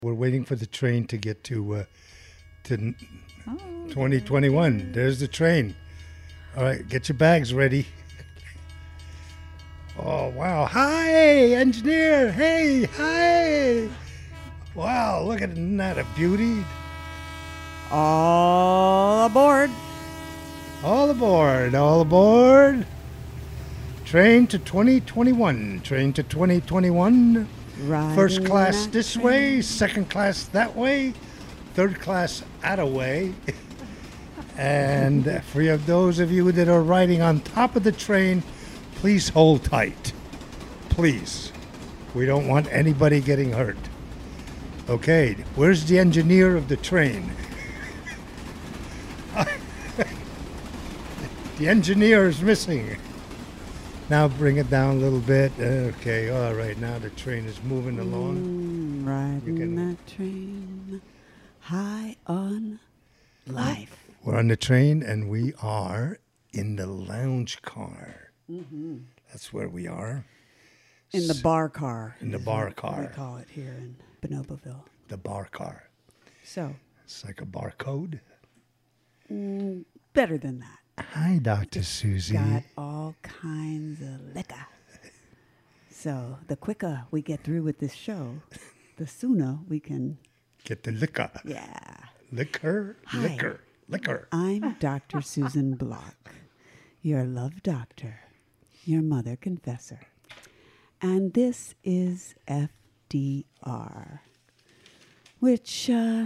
We're waiting for the train to get to Oh, 2021. There's the train. All right, get your bags ready. Oh, wow. Hi, engineer. Hey, hi. Wow, look at that, a beauty. all aboard. All aboard, all aboard. Train to 2021. Train to 2021. First Riding class that this train. way, second class that way, third class that way. And for those of you that are riding on top of the train, please hold tight. Please. We don't want anybody getting hurt. Okay, where's the engineer of the train? The engineer is missing. Now bring it down a little bit. Okay, all right. Now the train is moving along. Riding can- that train high on life. We're on the train and we are in the lounge car. That's where we are. In the bar car. In the is bar what car. We call it here in Bonoboville. The bar car. So, It's like a barcode. better than that. Hi, Dr. Susie. Got all kinds of liquor. So, the quicker we get through with this show, the sooner we can, Get the liquor. yeah. Liquor, Hi. liquor, liquor. I'm Dr. Susan Block, your love doctor, your mother confessor. And this is FDR, which,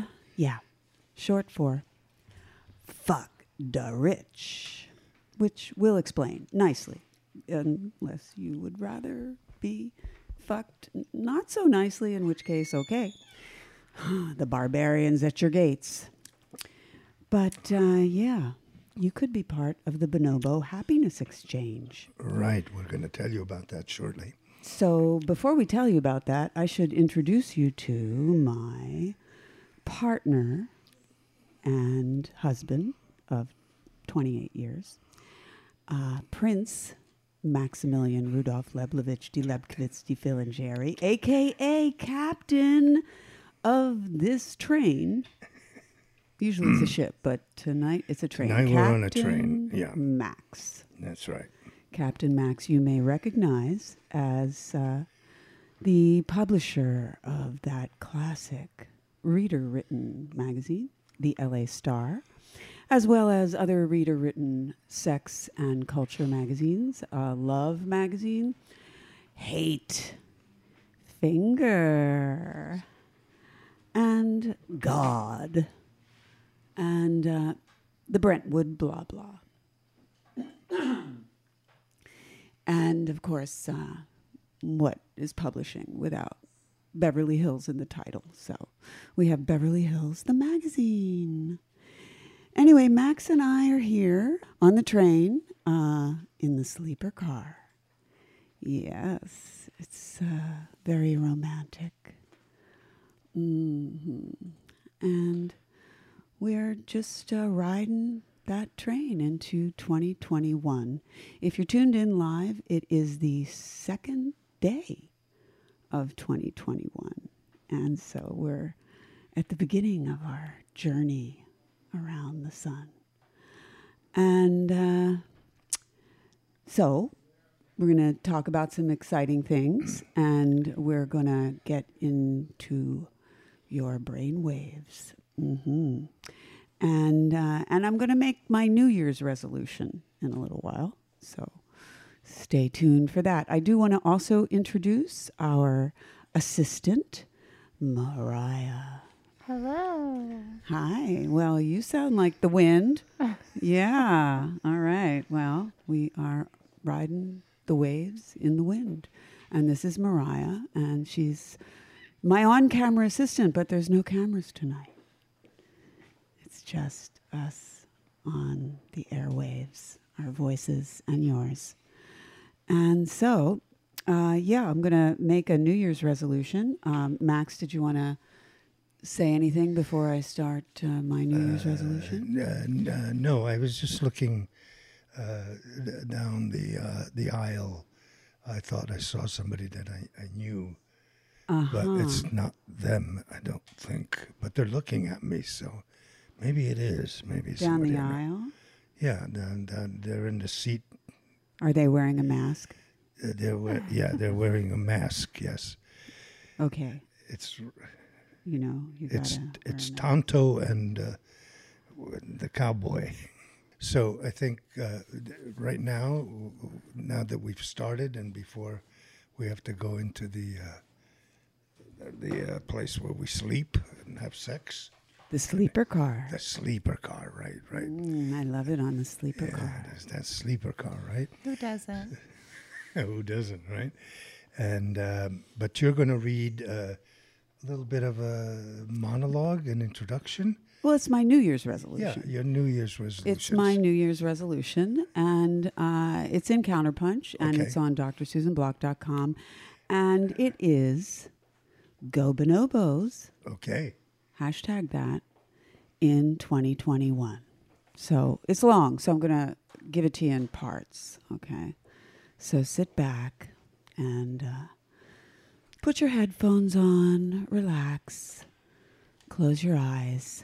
short for fuck the rich, which we'll explain nicely, unless you would rather be fucked not so nicely, in which case, okay. The barbarians at your gates. But, you could be part of the Bonobo Happiness Exchange. Right, we're going to tell you about that shortly. So before we tell you about that, I should introduce you to my partner and husband of 28 years, Prince Maximilian Rudolph Leblovich de Lebkowitz de Filingeri, a.k.a. Captain of this train. Usually it's a ship, but tonight it's a train. Tonight we're on a Captain train, yeah. Max. That's right. Captain Max, you may recognize as the publisher of that classic reader-written magazine, the LA Star, as well as other reader-written sex and culture magazines, Love Magazine, Hate, Finger, and God, and the Brentwood blah blah. And, of course, what is publishing without Beverly Hills in the title? So we have Beverly Hills, the magazine. Anyway, Max and I are here on the train in the sleeper car. Yes, it's very romantic. And we're just riding that train into 2021. If you're tuned in live, it is the second day of 2021. And so we're at the beginning of our journey around the sun. And so we're going to talk about some exciting things, and we're going to get into your brain waves. And I'm going to make my New Year's resolution in a little while. So stay tuned for that. I do want to also introduce our assistant, Mariah. Hello. Hi. Well, you sound like the wind. Yeah. All right. Well, we are riding the waves in the wind. And this is Mariah, and she's my on-camera assistant, but there's no cameras tonight. It's just us on the airwaves, our voices and yours. And so, I'm going to make a New Year's resolution. Max, did you want to say anything before I start my New Year's resolution? No, I was just looking down the aisle. I thought I saw somebody that I knew but it's not them, I don't think. But they're looking at me, so maybe it is. Maybe Down the somebody I know. aisle? Yeah, they're in the seat. Are they wearing a mask? They're wearing a mask. Yes, Okay. it's You know, you it's gotta. it's wear a mask. Tonto and the cowboy. So I think right now that we've started and before we have to go into the place where we sleep and have sex, The sleeper car. the sleeper car, right? I love it on the sleeper Yeah, car. there's that sleeper car, right? Who doesn't? Who doesn't, right? And but you're going to read a little bit of a monologue, an introduction. Well, it's my New Year's Yeah, resolution. your New Year's resolution. It's my New Year's resolution, and it's in Counterpunch, and Okay. it's on drsusanblock.com, and it is Go Bonobos, Okay. hashtag that, in 2021. So it's long, so I'm going to give it to you in parts, okay? So sit back and put your headphones on, relax, close your eyes,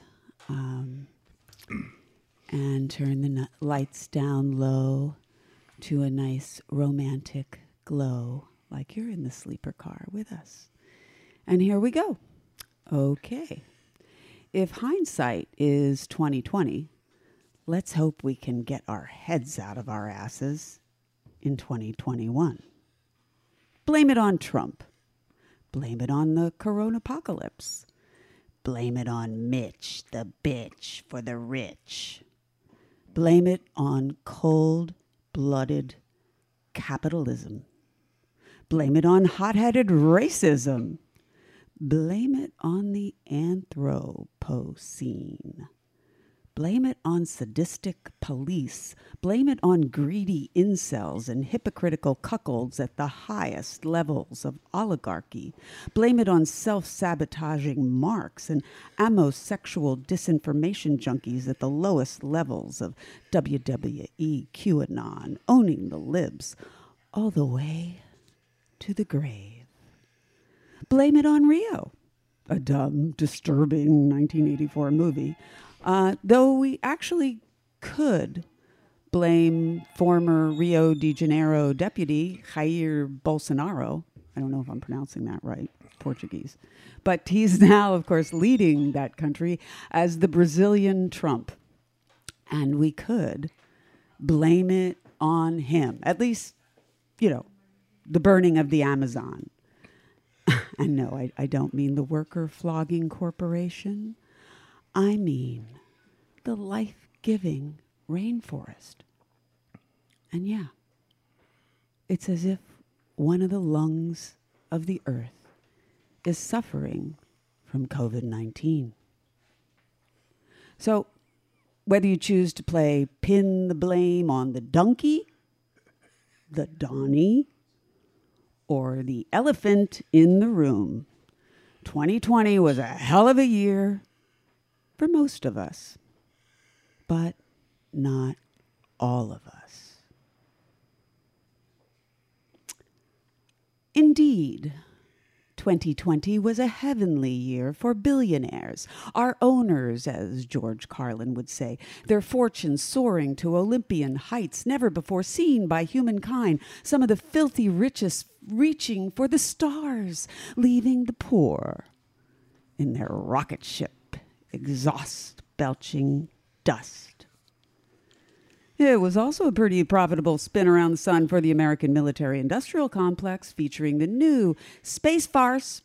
and turn the lights down low to a nice romantic glow, like you're in the sleeper car with us. And here we go. Okay. If hindsight is 2020, let's hope we can get our heads out of our asses in 2021. Blame it on Trump. Blame it on the coronapocalypse. Blame it on Mitch, the bitch for the rich. Blame it on cold-blooded capitalism. Blame it on hot-headed racism. Blame it on the Anthropocene. Blame it on sadistic police. Blame it on greedy incels and hypocritical cuckolds at the highest levels of oligarchy. Blame it on self-sabotaging marks and amosexual disinformation junkies at the lowest levels of WWE, QAnon, owning the libs, all the way to the grave. Blame it on Rio, a dumb, disturbing 1984 movie. Though we actually could blame former Rio de Janeiro deputy Jair Bolsonaro. I don't know if I'm pronouncing that right, Portuguese. But he's now, of course, leading that country as the Brazilian Trump. And we could blame it on him. At least, the burning of the Amazon. And no, I don't mean the worker flogging corporation. I mean the life-giving rainforest. And yeah, it's as if one of the lungs of the earth is suffering from COVID-19. So whether you choose to pin the blame on the donkey, the Donnie, or the elephant in the room, 2020 was a hell of a year for most of us, but not all of us. Indeed, 2020 was a heavenly year for billionaires, our owners, as George Carlin would say, their fortunes soaring to Olympian heights never before seen by humankind, some of the filthy richest reaching for the stars, leaving the poor in their rocket ship, exhaust belching dust. It was also a pretty profitable spin around the sun for the American military-industrial complex, featuring the new space farce,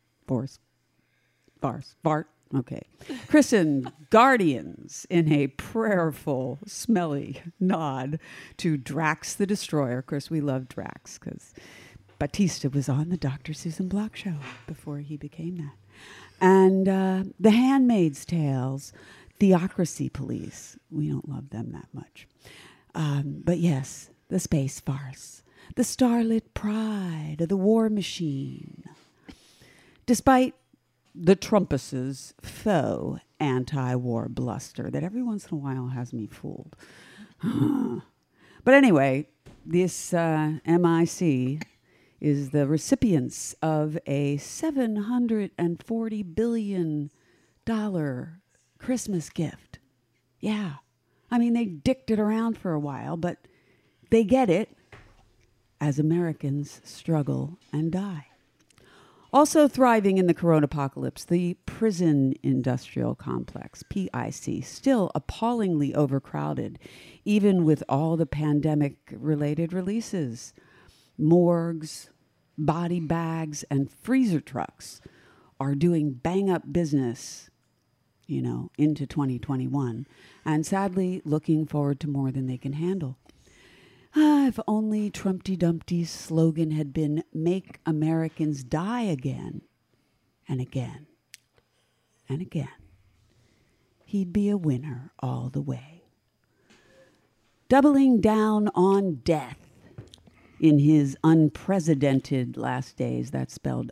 christened Guardians, in a prayerful, smelly nod to Drax the Destroyer. Of course, we love Drax because Batista was on the Dr. Susan Block show before he became that. And The Handmaid's Tales, Theocracy Police. We don't love them that much. But yes, the space farce, the starlit pride of the war machine. Despite the Trumpus's faux anti-war bluster that every once in a while has me fooled. But anyway, this MIC is the recipients of a $740 billion Christmas gift. Yeah. I mean, they dicked it around for a while, but they get it as Americans struggle and die. Also thriving in the coronapocalypse, the prison industrial complex, PIC, still appallingly overcrowded, even with all the pandemic-related releases. Morgues, body bags, and freezer trucks are doing bang-up business, into 2021, and sadly looking forward to more than they can handle. If only Trumpty Dumpty's slogan had been, "Make Americans die again and again and again," he'd be a winner all the way. Doubling down on death in his unprecedented last days, that's spelled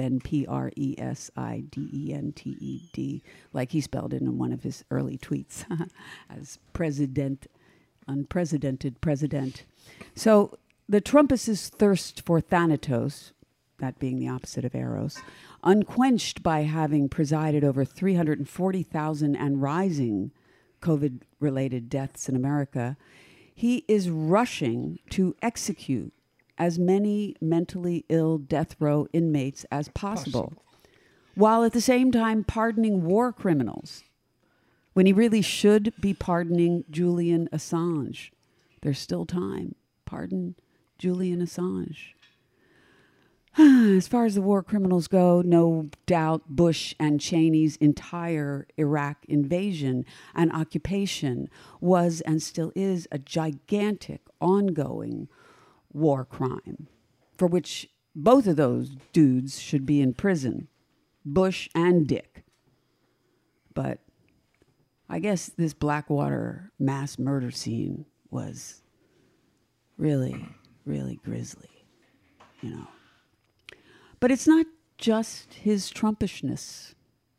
UNPRESIDENTED, like he spelled it in one of his early tweets, as unprecedented president. So the Trumpists' thirst for Thanatos, that being the opposite of Eros, unquenched by having presided over 340,000 and rising COVID-related deaths in America, he is rushing to execute as many mentally ill death row inmates as possible, while at the same time pardoning war criminals, when he really should be pardoning Julian Assange. There's still time. Pardon Julian Assange. As far as the war criminals go, no doubt Bush and Cheney's entire Iraq invasion and occupation was and still is a gigantic, ongoing war crime, for which both of those dudes should be in prison, Bush and Dick. But I guess this Blackwater mass murder scene was really, really grisly, But it's not just his Trumpishness,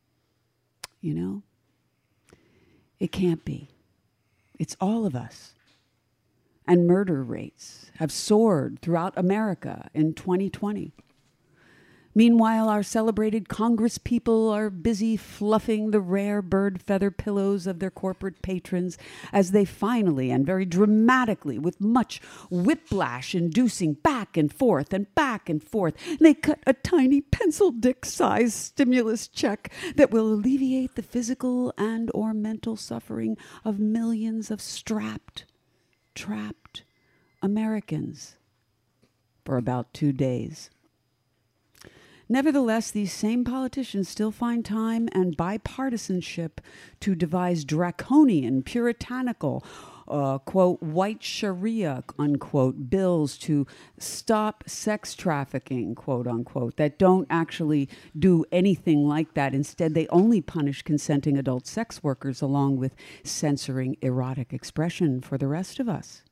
It can't be. It's all of us. And murder rates have soared throughout America in 2020. Meanwhile, our celebrated Congress people are busy fluffing the rare bird feather pillows of their corporate patrons as they finally and very dramatically, with much whiplash-inducing back and forth, they cut a tiny pencil dick-sized stimulus check that will alleviate the physical and or mental suffering of millions of strapped, trapped Americans for about 2 days. Nevertheless, these same politicians still find time and bipartisanship to devise draconian, puritanical, quote, white Sharia, unquote, bills to stop sex trafficking, quote, unquote, that don't actually do anything like that. Instead, they only punish consenting adult sex workers along with censoring erotic expression for the rest of us.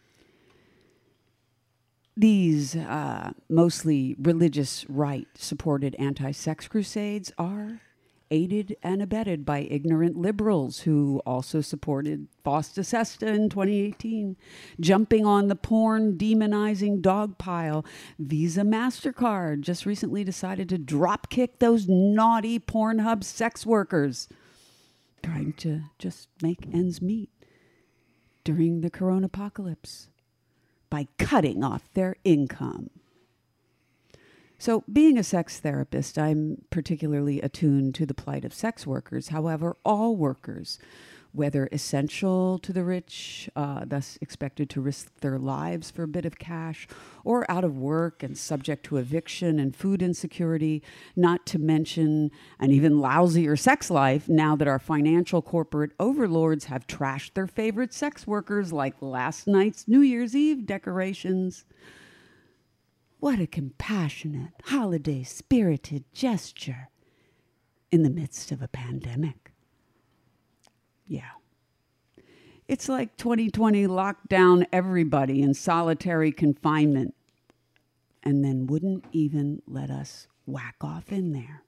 These mostly religious right-supported anti-sex crusades are aided and abetted by ignorant liberals who also supported Fosta Sesta in 2018, jumping on the porn demonizing dog pile. Visa MasterCard just recently decided to drop-kick those naughty Pornhub sex workers, trying to just make ends meet during the coronapocalypse by cutting off their income. So, being a sex therapist, I'm particularly attuned to the plight of sex workers. However, all workers, whether essential to the rich, thus expected to risk their lives for a bit of cash, or out of work and subject to eviction and food insecurity, not to mention an even lousier sex life now that our financial corporate overlords have trashed their favorite sex workers like last night's New Year's Eve decorations. What a compassionate, holiday-spirited gesture in the midst of a pandemic. Yeah. It's like 2020 locked down everybody in solitary confinement and then wouldn't even let us whack off in there.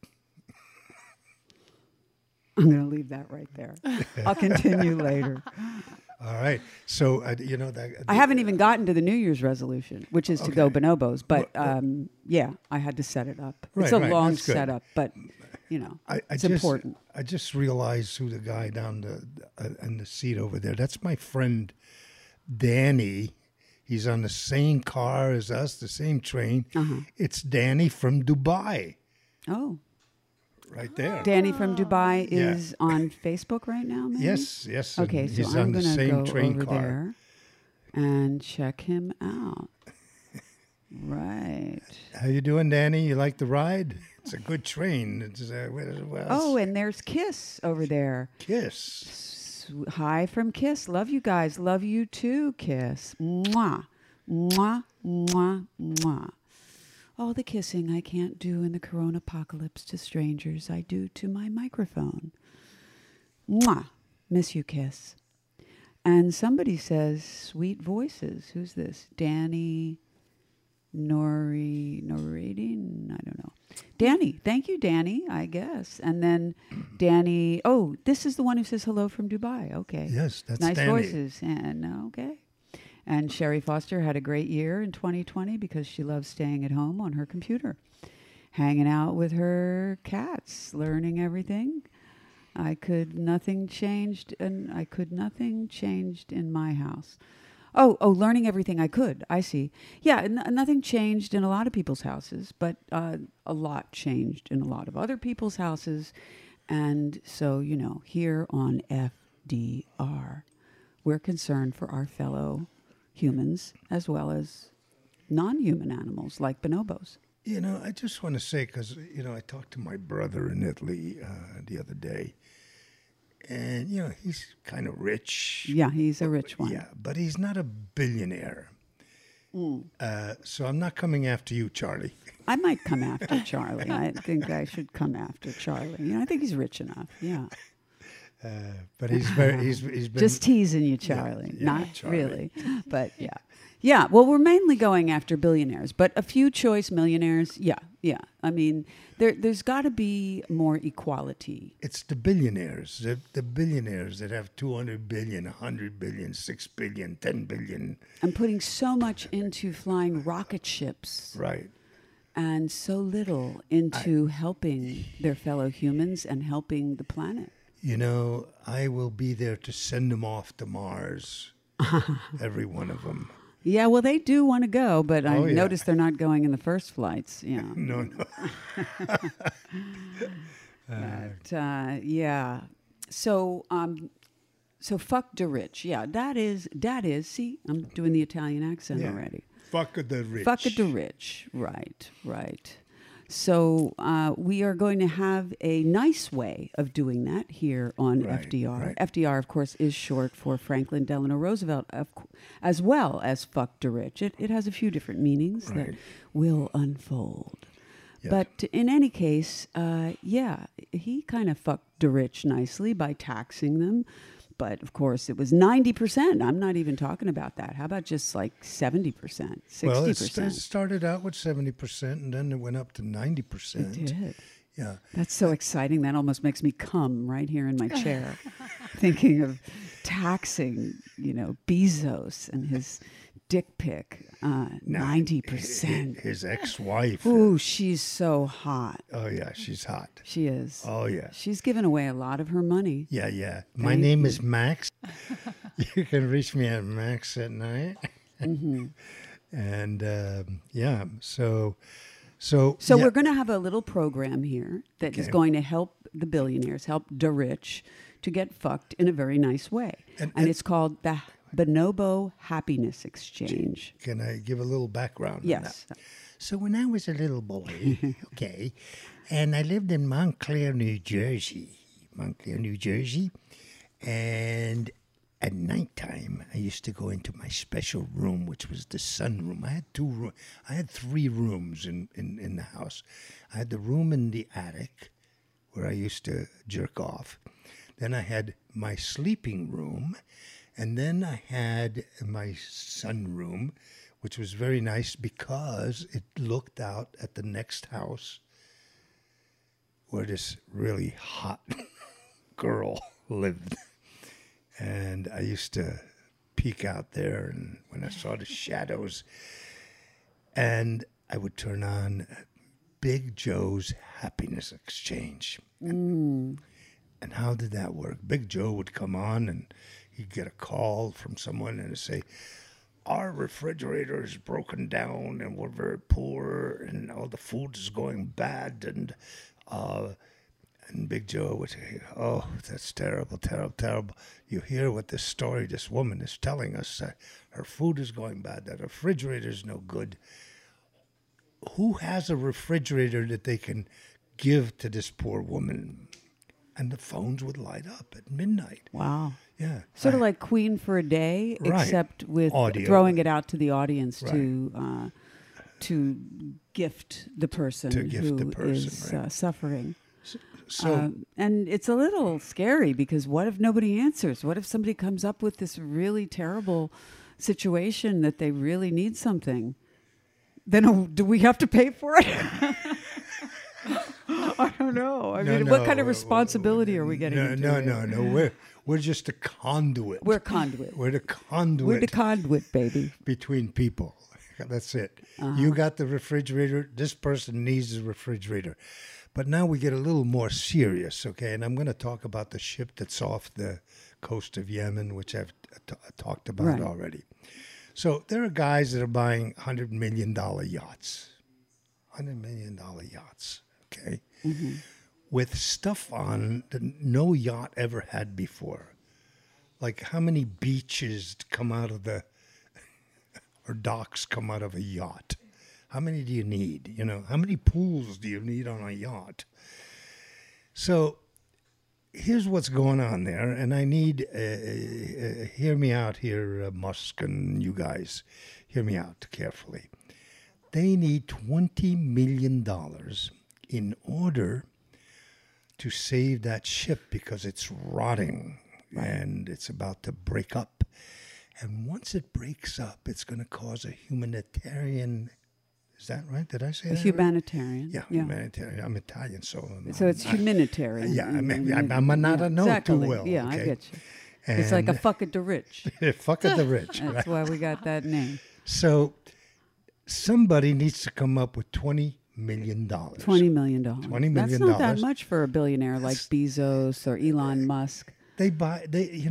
I'm going to leave that right there. I'll continue later. All right. So, you know, that, I haven't even gotten to the New Year's resolution, which is to go Okay. bonobos. But yeah, I had to set it up. It's Right, a right. long That's good. setup, but you know, I it's just, important. I just realized who the guy down in the seat over there. That's my friend Danny. He's on the same car as us, the same train. It's Danny from Dubai, Oh, right there. Danny from Dubai Yeah. is on Facebook right now. Maybe? Yes, yes. and Okay, so he's I'm on the gonna same go train over car. there and check him out. Right. How you doing, Danny? You like the ride? It's a good train. It's Oh, and there's Kiss over there. Kiss. Hi from Kiss. Love you guys. Love you too, Kiss. Mwah. Mwah. Mwah. Mwah. All the kissing I can't do in the corona apocalypse to strangers, I do to my microphone. Mwah. Miss you, Kiss. And somebody says, sweet voices. Who's this? Danny Noradine? I don't know. Danny. Thank you, Danny, I guess. And then Danny. Oh, this is the one who says hello from Dubai. Okay. Yes, that's nice Danny. voices. And okay. And Sherry Foster had a great year in 2020 because she loves staying at home on her computer, hanging out with her cats, learning everything. Nothing changed in my house. Oh, learning everything I could. I see. Yeah, nothing changed in a lot of people's houses, but a lot changed in a lot of other people's houses. And so, you know, here on FDR, we're concerned for our fellow humans as well as non-human animals like bonobos. You know, I just want to say, because, you know, I talked to my brother in Italy the other day, and, you know, he's kind of rich. Yeah, he's a rich one. Yeah, but he's not a billionaire. So I'm not coming after you, Charlie. I might come after Charlie. I think I should come after Charlie. You know, I think he's rich enough. Yeah. But he's been Just teasing you, Charlie. yeah, Not Charlie. really. But yeah. Yeah. Well, we're mainly going after billionaires, but a few choice millionaires. Yeah. Yeah. I mean, there's got to be more equality. It's the billionaires, the billionaires that have 200 billion, 100 billion, 6 billion, 10 billion. I'm putting so much into flying rocket ships Right. and so little into helping their fellow humans and helping the planet. You know, I will be there to send them off to Mars, every one of them. Yeah, well, they do want to go, but I Oh, yeah. noticed they're not going in the first flights. Yeah. No. But, yeah. So fuck the rich. Yeah, that is. See, I'm doing the Italian accent Yeah. already. Fuck the rich. Fuck the rich. Right. So we are going to have a nice way of doing that here on Right, FDR. right. FDR, of course, is short for Franklin Delano Roosevelt, as well as fuck the rich. It has a few different meanings that Right. will unfold. Yes. But in any case, yeah, he kind of fucked the rich nicely by taxing them. But of course, it was 90%. I'm not even talking about that. How about just like 70%, 60%? Well, it started out with 70%, and then it went up to 90%. It did. Yeah. That's so exciting. That almost makes me come right here in my chair, thinking of taxing, you know, Bezos and his dick pic. 90%. His ex-wife. Ooh, she's so hot. Oh, yeah, she's hot. She is. Oh, yeah. She's given away a lot of her money. Yeah. My name is Max. You can reach me at Max at night. Mm-hmm. And, yeah, so So yeah. we're going to have a little program here that is Okay. going to help the billionaires, help the rich to get fucked in a very nice way. And it's called the Bonobo Happiness Exchange. Can I give a little background on Yes. that? So when I was a little boy, okay, and I lived in Montclair, New Jersey, and at nighttime, I used to go into my special room, which was the sunroom. I had 3 rooms in the house. I had the room in the attic where I used to jerk off. Then I had my sleeping room, and then I had my sunroom, which was very nice because it looked out at the next house where this really hot girl lived. And I used to peek out there, and when I saw the shadows, and I would turn on Big Joe's Happiness Exchange. And how did that work? Big Joe would come on, and he'd get a call from someone and say, our refrigerator is broken down, and we're very poor, and all the food is going bad, and Big Joe would say, oh, that's terrible, terrible, terrible. You hear what this story this woman is telling us. Her food is going bad. That refrigerator is no good. Who has a refrigerator that they can give to this poor woman? And the phones would light up at midnight. Wow. Yeah. Sort of like Queen for a Day, Right. except with Audio. throwing it out to the audience Right. to gift the person To gift who the person, is right. suffering. So And it's a little scary because what if nobody answers? What if somebody comes up with this really terrible situation that they really need something? Then do we have to pay for it? I don't know. I mean, what kind of responsibility are we getting into? No. We're just a conduit. We're conduit. We're the conduit. We're the conduit, baby. between people. That's it. You got the refrigerator. This person needs the refrigerator. But now we get a little more serious, okay? And I'm going to talk about the ship that's off the coast of Yemen, which I've talked about Right. already. So there are guys that are buying $100 million yachts. $100 million yachts, okay? With stuff on that no yacht ever had before. Like how many beaches come out of the, or docks come out of a yacht? How many do you need? You know, how many pools do you need on a yacht? So here's what's going on there, and I need, hear me out here, Musk and you guys, hear me out carefully. They need $20 million in order to save that ship because it's rotting and it's about to break up. And once it breaks up, it's going to cause a humanitarian. Is that right? Did I say that? Right? Humanitarian. Yeah, humanitarian. I'm Italian, so. So it's humanitarian. Yeah, I'm not a know exactly. too well. Yeah, okay? I get you. It's like a fuck it the rich. fuck at the rich. That's why we got that name. So somebody needs to come up with $20 million. $20 million. $20 million. That's not that much for a billionaire like Bezos or Elon Musk. They buy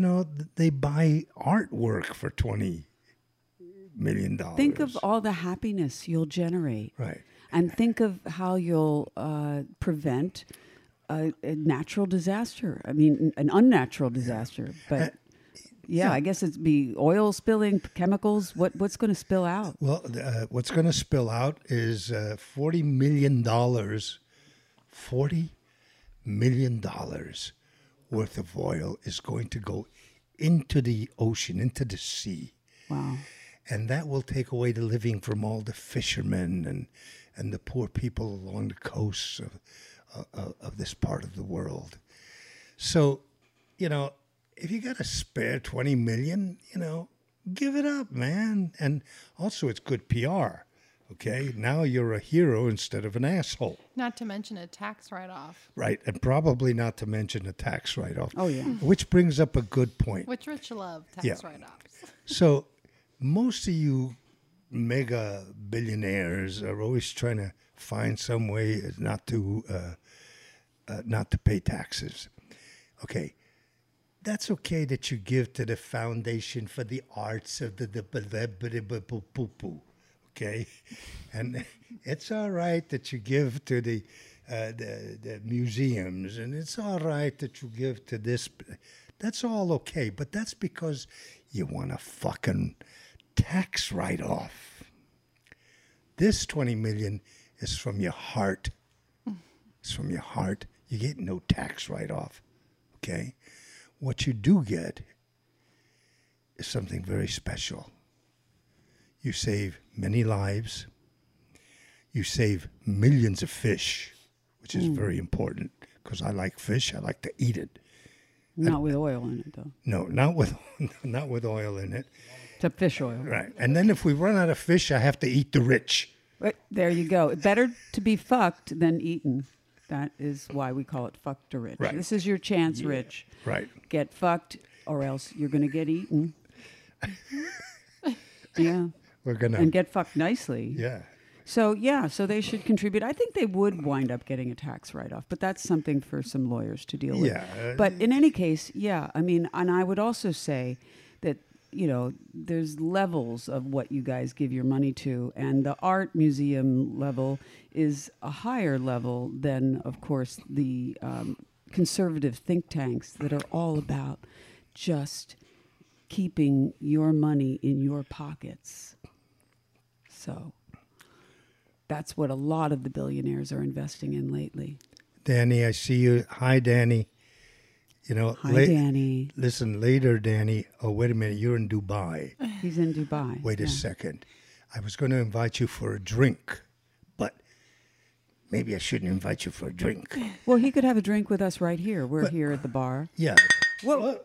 artwork for $20 million. Think of all the happiness you'll generate. Right. And think of how you'll prevent a natural disaster. I mean, an unnatural disaster. But yeah, I guess it'd be oil spilling, chemicals. What's going to spill out? Well, what's going to spill out is $40 million. $40 million worth of oil is going to go into the ocean, into the sea. Wow. And that will take away the living from all the fishermen and the poor people along the coasts of this part of the world. So, if you got to spare $20 million, give it up, man. And also it's good PR, okay? Now you're a hero instead of an asshole. Not to mention a tax write-off. Right, and probably not to mention a tax write-off. Oh, yeah. Which brings up a good point. Which rich love tax write-offs. So most of you mega billionaires are always trying to find some way not to pay taxes. Okay, that's okay that you give to the Foundation for the Arts of the okay, and it's all right that you give to the museums, and it's all right that you give to this. That's all okay, but that's because you want a fucking tax write-off. This $20 million is from your heart. It's from your heart. You get no tax write-off, okay? What you do get is something very special. You save many lives. You save millions of fish, which is very important because I like fish. I like to eat it. Not with oil in it, though. No, not with oil in it. Except fish oil. Right. And then if we run out of fish, I have to eat the rich. But there you go. Better to be fucked than eaten. That is why we call it fuck to rich. Right. This is your chance, rich. Right. Get fucked or else you're going to get eaten. Yeah. We're gonna. And get fucked nicely. Yeah. So they should contribute. I think they would wind up getting a tax write-off, but that's something for some lawyers to deal with. Yeah. But in any case, yeah, I mean, and I would also say that, there's levels of what you guys give your money to, and the art museum level is a higher level than, of course, the conservative think tanks that are all about just keeping your money in your pockets. So that's what a lot of the billionaires are investing in lately. Danny, I see you. Hi, Danny. Hi, Danny. Listen, later, Danny. Oh, wait a minute. You're in Dubai. He's in Dubai. Wait a second. I was going to invite you for a drink, but maybe I shouldn't invite you for a drink. Well, he could have a drink with us right here. We're here at the bar. Yeah. Whoa.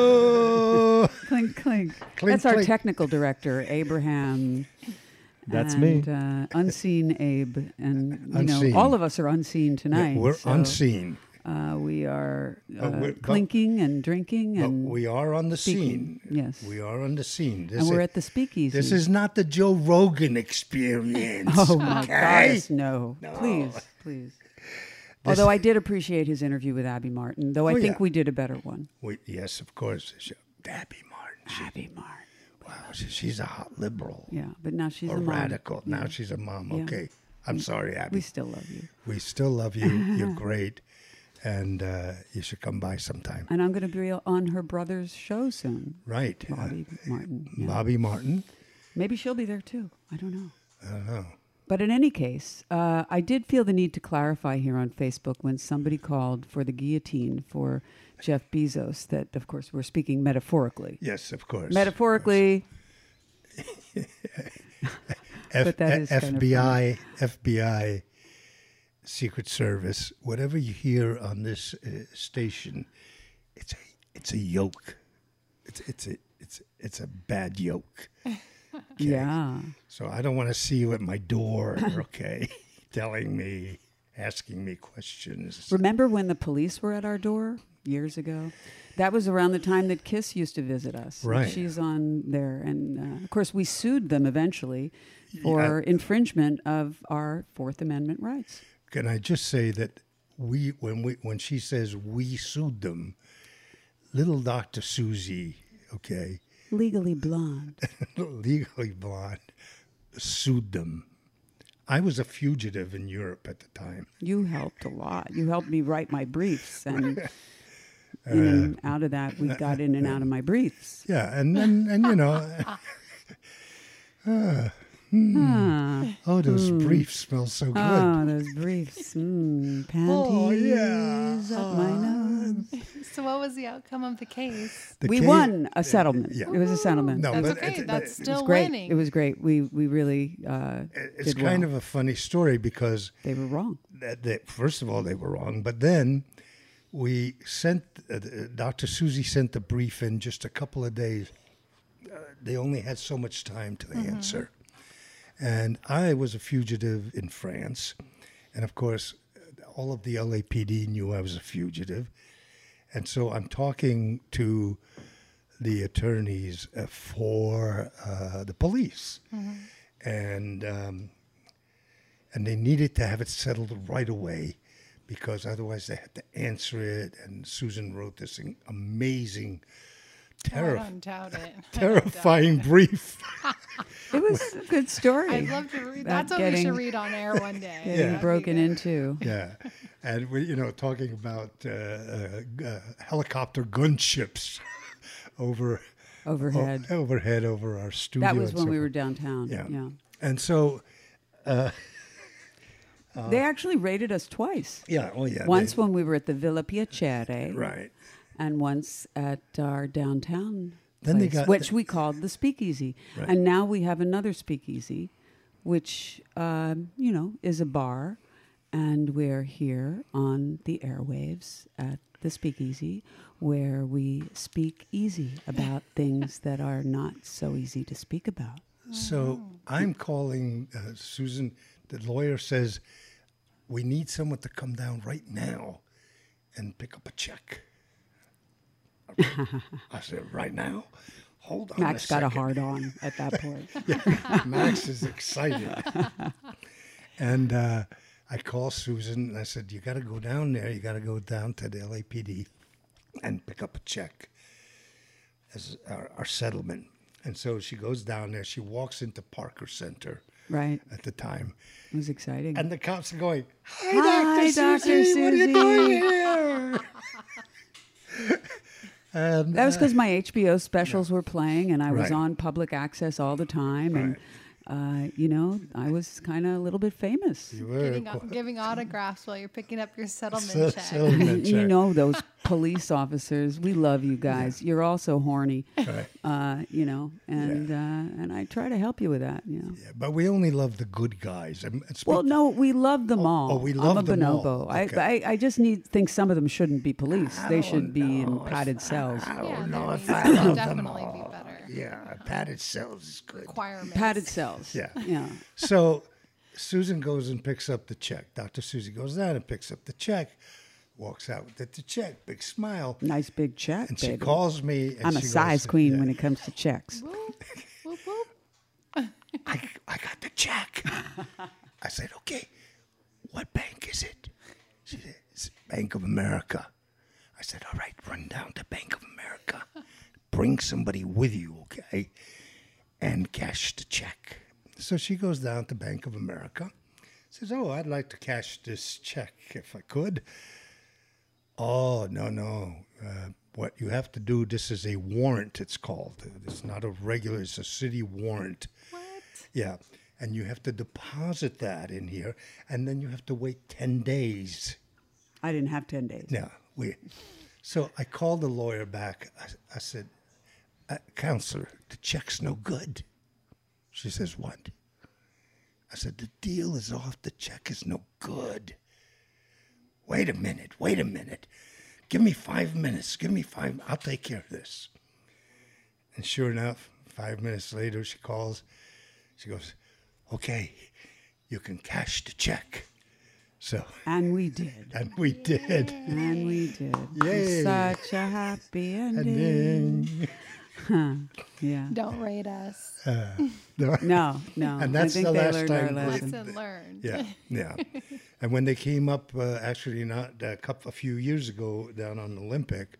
Oh! Clink, clink. Clink, That's our clink. technical director, Abraham. That's and, me. Unseen Abe. And, Unseen. all of us are unseen tonight. We're so, unseen. We are but- clinking and drinking. But And we are on the speaking. scene. Yes. We are on the scene. and we're at the speakeasy. This is not the Joe Rogan experience. Oh, my okay? goodness, no. Please. Although I did appreciate his interview with Abby Martin, though I Oh, think yeah. we did a better one. Yes, of course. Abby Martin. Abby Martin. Wow, she's a hot liberal. Yeah, but now she's Or a mom. radical. Now she's a mom. Yeah. Okay. I'm sorry, Abby. We still love you. We still love you. You're great. And you should come by sometime. And I'm going to be on her brother's show soon. Right. Bobby Martin. Yeah. Bobby Martin. Maybe she'll be there too. I don't know. I don't know. But in any case, I did feel the need to clarify here on Facebook when somebody called for the guillotine for Jeff Bezos that, of course, we're speaking metaphorically. Yes, of course. Metaphorically. But that is kind of FBI, Secret Service, whatever you hear on this station, it's a yoke. It's a bad yoke. Yeah. So I don't want to see you at my door, okay, asking me questions. Remember when the police were at our door years ago? That was around the time that Kiss used to visit us. Right. She's on there. And, of course, we sued them eventually for infringement of our Fourth Amendment rights. Can I just say that when she says we sued them, little Dr. Susie, okay, Legally Blonde. Legally Blonde, sued them. I was a fugitive in Europe at the time. You helped a lot. You helped me write my briefs. And in and out of that, we got in and out of my briefs. Yeah, and oh, those briefs smell so good. Oh, those briefs. Panties up my nose. So what was the outcome of the case? We won a settlement. Yeah. It was a settlement. No, That's but okay. it- That's it- still Great. winning. It was great. We really It's did kind well. of a funny story because They were wrong. first of all, they were wrong, but then we sent, Dr. Susie sent the brief in just a couple of days. They only had so much time to answer. And I was a fugitive in France. And of course, all of the LAPD knew I was a fugitive. And so I'm talking to the attorneys for the police. And they needed to have it settled right away because otherwise they had to answer it. And Susan wrote this amazing, I don't doubt it. terrifying brief. It was a good story. I'd love to read. About That's what we getting- should read on air one day. Getting That'd be broken good. into. Yeah. And we, talking about helicopter gunships overhead over our studio. That was and when so we were forth. downtown. Yeah. Yeah. And so, They actually raided us twice. yeah, oh yeah. Once when we were at the Villa Piacere. right. And once at our downtown Then they place, got- which we called the Speakeasy. Right. And now we have another Speakeasy, which, is a bar. And we're here on the airwaves at the Speakeasy, where we speak easy about things that are not so easy to speak about. So I'm calling Susan. The lawyer says, we need someone to come down right now and pick up a check. I said, right now? hold on Max a got a second. hard on at that point. Max is excited. And I call Susan and I said, you got to go down there. You got to go down to the LAPD and pick up a check as our settlement. And so she goes down there. She walks into Parker Center Right. at the time. It was exciting. And the cops are going, Hi, Dr. Dr. Susie, what are you Susie." doing here? And, That was because my HBO specials were playing, and I was Right. on public access all the time, and I was kind of a little bit famous. you were Giving autographs while you're picking up your settlement check. settlement You check. know those police officers. We love you guys. You're all so horny, Right. and I try to help you with that. Yeah, but we only love the good guys. And Well, no, we love them all. we love I'm a them all. bonobo. Okay. I just think some of them shouldn't be police. They should be in padded cells. I Yeah, don't know there if needs I to love them definitely all. be better. Yeah, padded cells is good. Requirements. Padded cells. Yeah. Yeah. So Susan goes and picks up the check. Dr. Susie goes down and picks up the check, walks out with the check, big smile. Nice big check, And she baby. calls me. And I'm a she size goes, queen yeah, when it comes to checks. Whoop, whoop, whoop. I got the check. I said, okay, what bank is it? She said, it's Bank of America. I said, all right, run down to Bank of America. Bring somebody with you, okay? And cash the check. So she goes down to Bank of America. Says, oh, I'd like to cash this check if I could. Oh, no. What you have to do, this is a warrant, it's called. It's not a regular, it's a city warrant. What? Yeah. And you have to deposit that in here, and then you have to wait 10 days. I didn't have 10 days. Yeah. So I called the lawyer back. I said, counselor, the check's no good. She says, what? I said, the deal is off. The check is no good. Wait a minute. Give me 5 minutes. I'll take care of this. And sure enough, 5 minutes later, she calls. She goes, okay, you can cash the check. So, And we did. and we did. And we did. Yay. Such a happy And ending. then, Yeah. Don't rate us. No. And that's I think the they last learned time our they- lesson. Lesson learned. yeah. And when they came up, actually not a few years ago down on Olympic,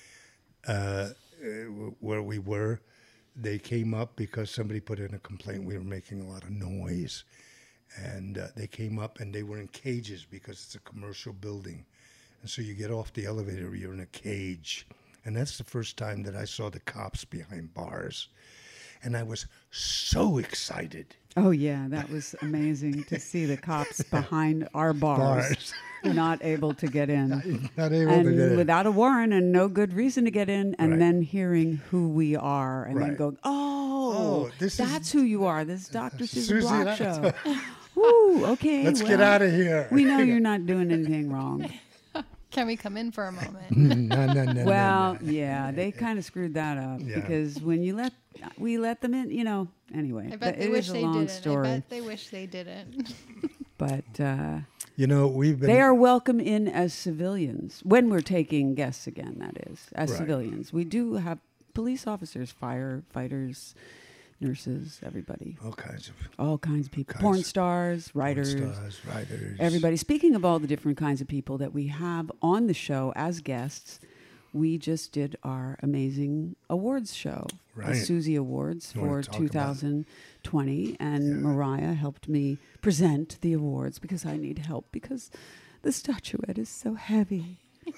where we were, they came up because somebody put in a complaint. We were making a lot of noise. And they came up and they were in cages because it's a commercial building. And so you get off the elevator, you're in a cage. And that's the first time that I saw the cops behind bars. And I was so excited. Oh, yeah. That was amazing to see the cops behind our bars, not able to get in. Not able And to get in. without a warrant and no good reason to get in, and Right. then hearing who we are, and then Right. going, Oh, this is- that's who you are. This is Dr. Susan Susie, Block that's- Show. Woo, okay. Let's get well, out of here. We know you're not doing anything wrong. Can we come in for a moment? No. Well, yeah, they kind of screwed that up Yeah. because when we let them in, anyway. I bet it they wish is a they long didn't. story. I bet they wish they didn't. But We've been. they are welcome in as civilians when we're taking guests again. That is, as Right. civilians. We do have police officers, firefighters, nurses, everybody, all kinds of all kinds of people, Kinds. porn stars, porn writers. stars, writers. Everybody. Speaking of all the different kinds of people that we have on the show as guests, we just did our amazing awards show, Right. the Susie Awards You wanna for talk about it? 2020, and Mariah helped me present the awards because I need help because the statuette is so heavy.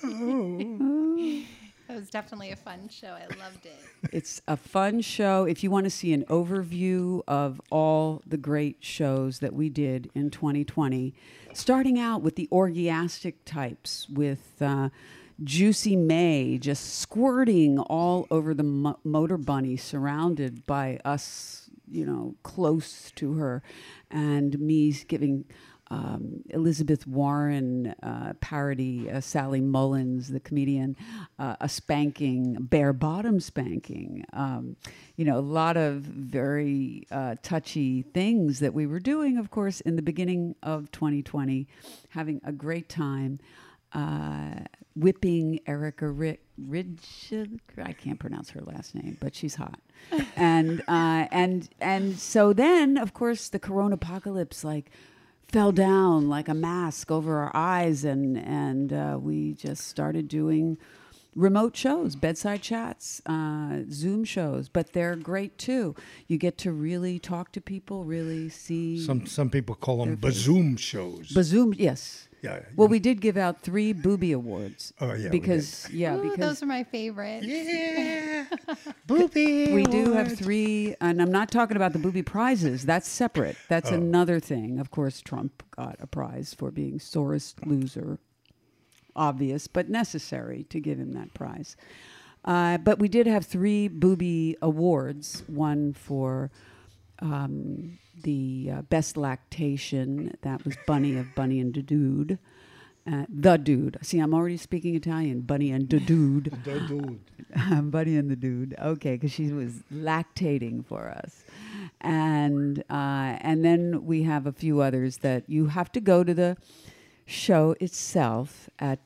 It was definitely a fun show. I loved it. It's a fun show. If you want to see an overview of all the great shows that we did in 2020, starting out with the orgiastic types with Juicy May just squirting all over the Motor Bunny, surrounded by us, close to her, and me giving Elizabeth Warren parody, Sally Mullins, the comedian, a spanking, bare bottom spanking. A lot of very touchy things that we were doing, of course, in the beginning of 2020, having a great time. whipping Erica Ridge. I can't pronounce her last name, but she's hot. And so then, of course, the corona apocalypse fell down like a mask over our eyes, and we just started doing remote shows, bedside chats, Zoom shows, but they're great too. You get to really talk to people, really see. Some people call them Bazoom shows. Bazoom, yes. Yeah. Well, we did give out 3 Booby Awards. Oh, yeah, we because Ooh, those are my favorites. Yeah. Booby. we do have Award. 3, and I'm not talking about the Booby prizes. That's separate. That's another thing. Of course, Trump got a prize for being sorest loser. Obvious, but necessary to give him that prize. But we did have 3 Booby Awards. One for the best lactation. That was Bunny of Bunny and the Dude. The Dude. See, I'm already speaking Italian. Bunny and the Dude. The dude. Bunny and the Dude. Okay, because she was lactating for us. And then we have a few others that you have to go to the show itself at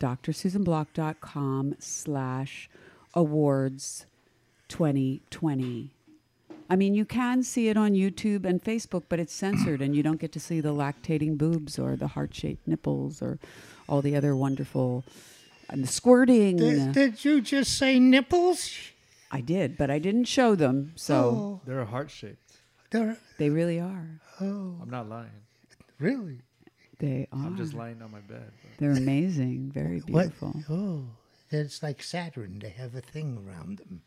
drsusanblock.com/awards 2020. I mean, you can see it on YouTube and Facebook, but it's censored, and you don't get to see the lactating boobs or the heart-shaped nipples or all the other wonderful, and the squirting. Did you just say nipples? I did, but I didn't show them, so They're heart-shaped. they really are. I'm not lying. Really? They are. I'm just lying on my bed. They're amazing, very beautiful. What? Oh, it's like Saturn. They have a thing around them.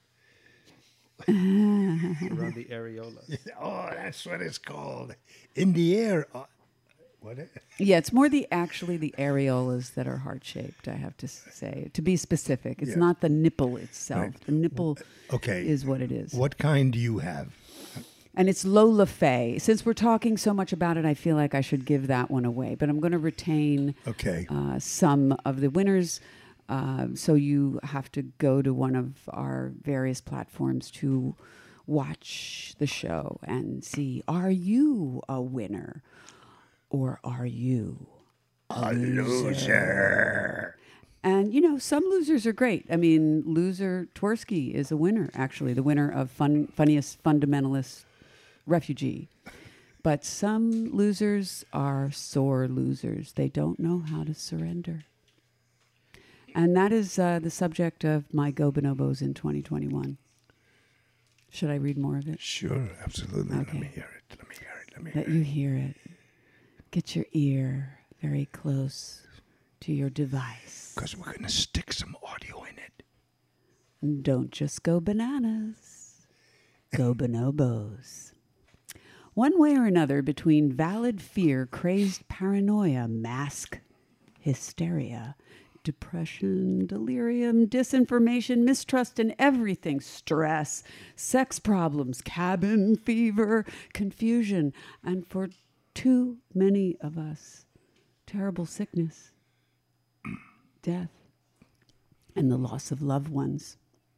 Around the areola. Oh, that's what it's called. In the air. What? Yeah, it's more the areolas that are heart-shaped, I have to say. To be specific, it's Yeah. not the nipple itself. Right. The nipple Okay. is what it is. What kind do you have? And it's Lola Faye. Since we're talking so much about it, I feel like I should give that one away. But I'm going to retain Okay. some of the winners. So you have to go to one of our various platforms to watch the show and see, are you a winner or are you A loser. And, you know, some losers are great. I mean, Loser Tversky is a winner, actually, the winner of Funniest Fundamentalist Refugee. But some losers are sore losers. They don't know how to surrender. And that is the subject of my Go Bonobos in 2021. Should I read more of it? Sure, absolutely. Let Okay. me hear it. Let me hear it. Let me Let hear you it. hear it. Get your ear very close to your device. Because we're going to stick some audio in it. And don't just go bananas. Go bonobos. One way or another, between valid fear, crazed paranoia, mask hysteria, depression, delirium, disinformation, mistrust in everything, stress, sex problems, cabin fever, confusion, and for too many of us, terrible sickness, death, and the loss of loved ones.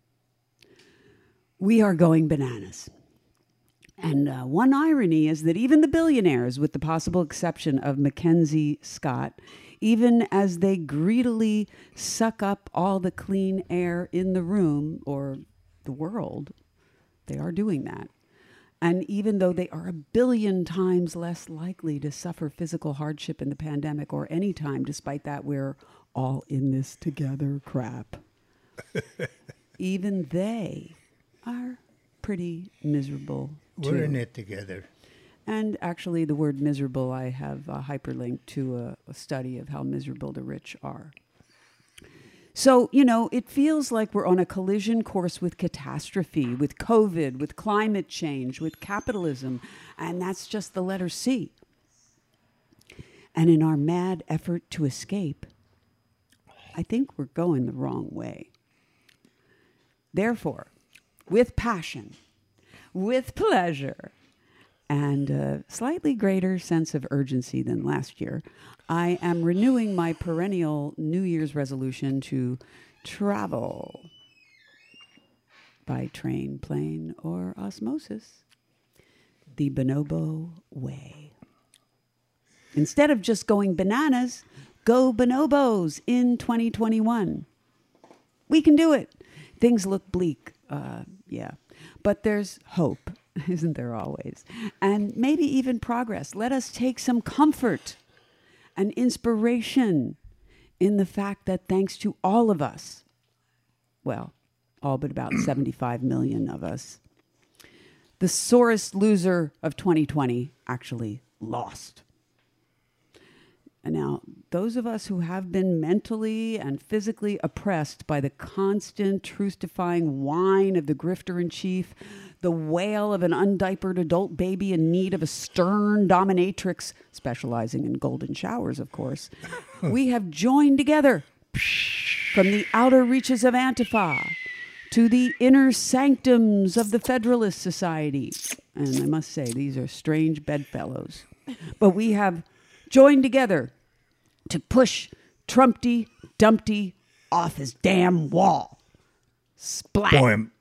We are going bananas. And one irony is that even the billionaires, with the possible exception of Mackenzie Scott, even as they greedily suck up all the clean air in the room or the world, they are doing that. And even though they are 1 billion times less likely to suffer physical hardship in the pandemic or any time, despite that we're all in this together crap, even they are pretty miserable too. We're in it together. And actually, the word miserable, I have hyperlinked to a study of how miserable the rich are. So, you know, it feels like we're on a collision course with catastrophe, with COVID, with climate change, with capitalism, and that's just the letter C. And in our mad effort to escape, I think we're going the wrong way. Therefore, with passion, with pleasure, and a slightly greater sense of urgency than last year, I am renewing my perennial New Year's resolution to travel by train, plane, or osmosis the bonobo way. Instead of just going bananas, Go Bonobos in 2021. We can do it. Things look bleak, yeah. But there's hope, isn't there always? And maybe even progress. Let us take some comfort and inspiration in the fact that thanks to all of us, well, all but about 75 million of us, the sorest loser of 2020 actually lost. And now, those of us who have been mentally and physically oppressed by the constant truth-defying whine of the grifter-in-chief, the wail of an undiapered adult baby in need of a stern dominatrix, specializing in golden showers, of course, we have joined together from the outer reaches of Antifa to the inner sanctums of the Federalist Society. And I must say, these are strange bedfellows. But we have joined together to push Trumpty Dumpty off his damn wall. Splat. Boom.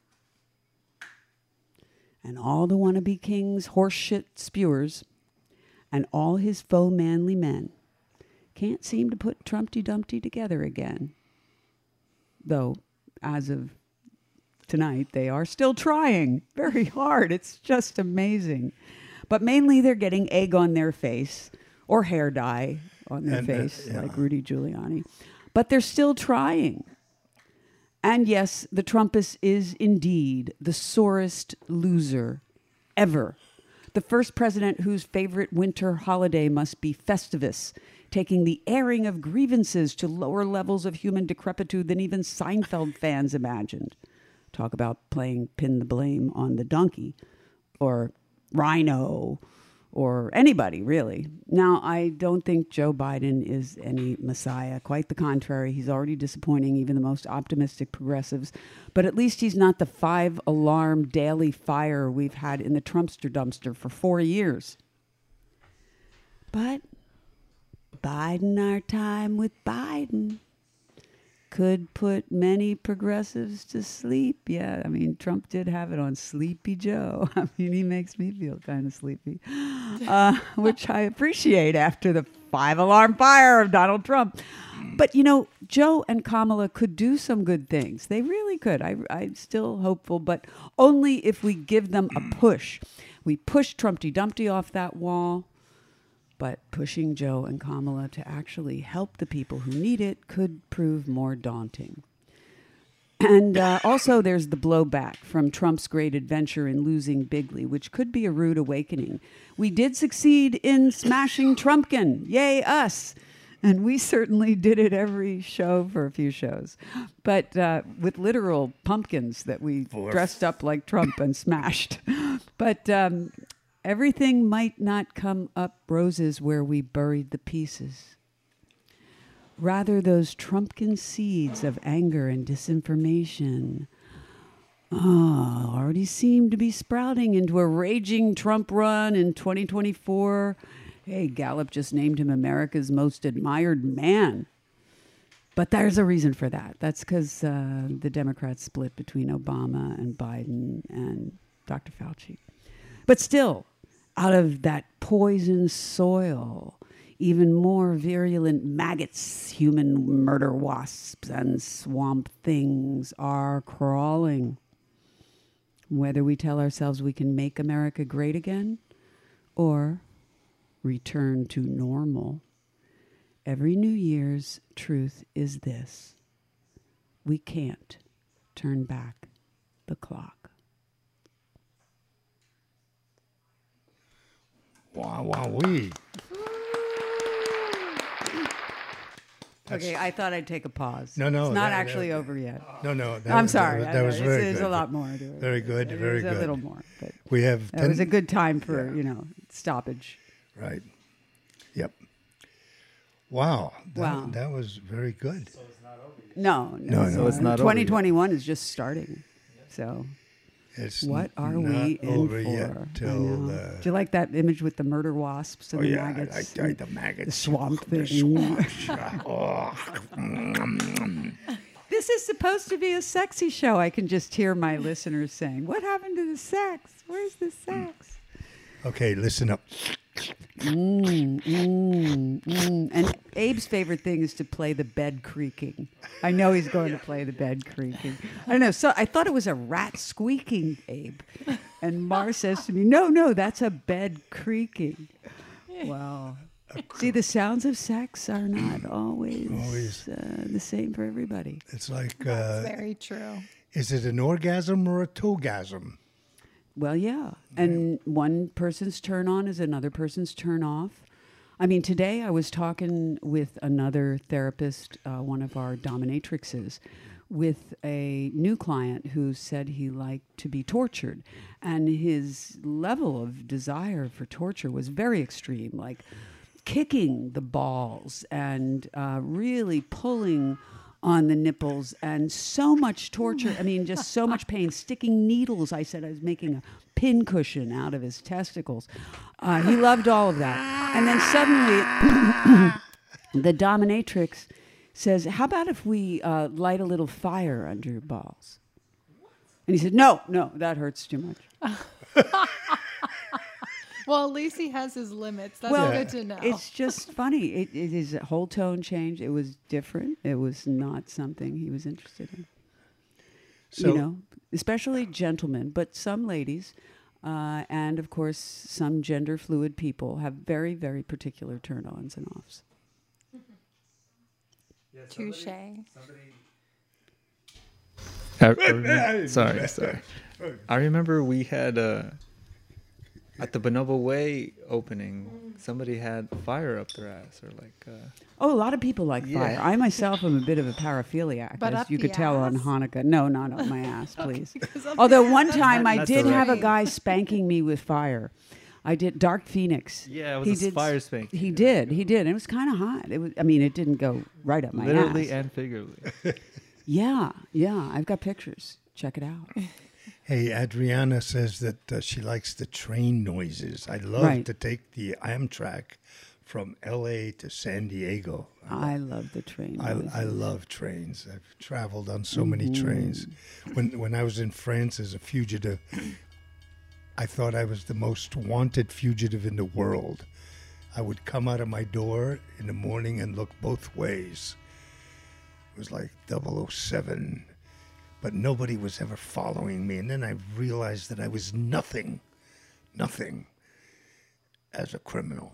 And all the wannabe kings, horseshit spewers, and all his faux manly men can't seem to put Trumpty Dumpty together again. Though, as of tonight, they are still trying very hard. It's just amazing. But mainly they're getting egg on their face or hair dye on their face, yeah. like Rudy Giuliani. But they're still trying. And yes, the Trumpist is indeed the sorest loser ever. The first president whose favorite winter holiday must be Festivus, taking the airing of grievances to lower levels of human decrepitude than even Seinfeld fans imagined. Talk about playing pin the blame on the donkey or Rhino or anybody, really. Now, I don't think Joe Biden is any messiah. Quite the contrary. He's already disappointing even the most optimistic progressives. But at least he's not the 5-alarm daily fire we've had in the Trumpster dumpster for 4 years. But Biden our time with Biden could put many progressives to sleep. Yeah, I mean, Trump did have it on Sleepy Joe. I mean, he makes me feel kind of sleepy, which I appreciate after the 5-alarm fire of Donald Trump. But, you know, Joe and Kamala could do some good things. They really could. I'm still hopeful, but only if we give them a push. We push Trumpty Dumpty off that wall. But pushing Joe and Kamala to actually help the people who need it could prove more daunting. And also there's the blowback from Trump's great adventure in losing bigly, which could be a rude awakening. We did succeed in smashing Trumpkin. Yay, us. And we certainly did it every show for a few shows. But with literal pumpkins that we dressed up like Trump and smashed. But everything might not come up roses where we buried the pieces. Rather, those Trumpkin seeds of anger and disinformation already seem to be sprouting into a raging Trump run in 2024. Hey, Gallup just named him America's most admired man. But there's a reason for that. That's because the Democrats split between Obama and Biden and Dr. Fauci. But still, out of that poisoned soil, even more virulent maggots, human murder wasps, and swamp things are crawling. Whether we tell ourselves we can make America great again or return to normal, every New Year's truth is this: we can't turn back the clock. Wow-wee. Okay, I thought I'd take a pause. No, it's not actually over yet. No. I'm sorry. That was very good. There's a lot more to it. Very good, very good. A little more. But we have. It was a good time for stoppage. Right. Yep. Wow. Wow. That was very good. So it's not over yet. No. So it's not over 2021 is just starting. So It's what are not we in over for? yet I till know. the. Do you like that image with the murder wasps and the Yeah, maggots? I the maggots. The swamp The thing. swamp. Oh. This is supposed to be a sexy show. I can just hear my listeners saying, "What happened to the sex? Where's the sex?" Okay, listen up. And Abe's favorite thing is to play the bed creaking. I know he's going to play the bed creaking. I don't know. So I thought it was a rat squeaking, Abe. And Mar says to me, no, that's a bed creaking. Wow. See, the sounds of sex are not always the same for everybody. It's like, That's very true. is it an orgasm or a togasm? Well, yeah. And one person's turn on is another person's turn off. I mean, today I was talking with another therapist, one of our dominatrixes, with a new client who said he liked to be tortured. And his level of desire for torture was very extreme, like kicking the balls and really pulling on the nipples and so much torture. I mean, just so much pain. Sticking needles. I said I was making a pin cushion out of his testicles. He loved all of that. And then suddenly the dominatrix says, how about if we light a little fire under your balls? And he said, no, that hurts too much. Well, at least he has his limits. That's Well, good to know. It's just funny. It is a whole tone change. It was different. It was not something he was interested in. So, Especially gentlemen, but some ladies, and of course some gender fluid people have very, very particular turn-ons and offs. Touche. Sorry. I remember we had at the Bonobo Way opening, somebody had fire up their ass, or like. Oh, a lot of people like fire. Yeah. I myself am a bit of a paraphiliac, But as up you the could tell on ass? Hanukkah. No, not up my ass, please. Because of Although the- one that's time I not did the have a right- guy spanking me with fire. I did Dark Phoenix. Yeah, it was He a did fire spanking. He did. It was kind of hot. It was. I mean, it didn't go right up my Literally ass. and figuratively. Yeah. I've got pictures. Check it out. hey, Adriana says that she likes the train noises. I love Right. to take the Amtrak from L.A. to San Diego. I love the train. I noises. love trains. I've traveled on so many trains. When I was in France as a fugitive, I thought I was the most wanted fugitive in the world. I would come out of my door in the morning and look both ways. It was like 007, but nobody was ever following me. And then I realized that I was nothing as a criminal.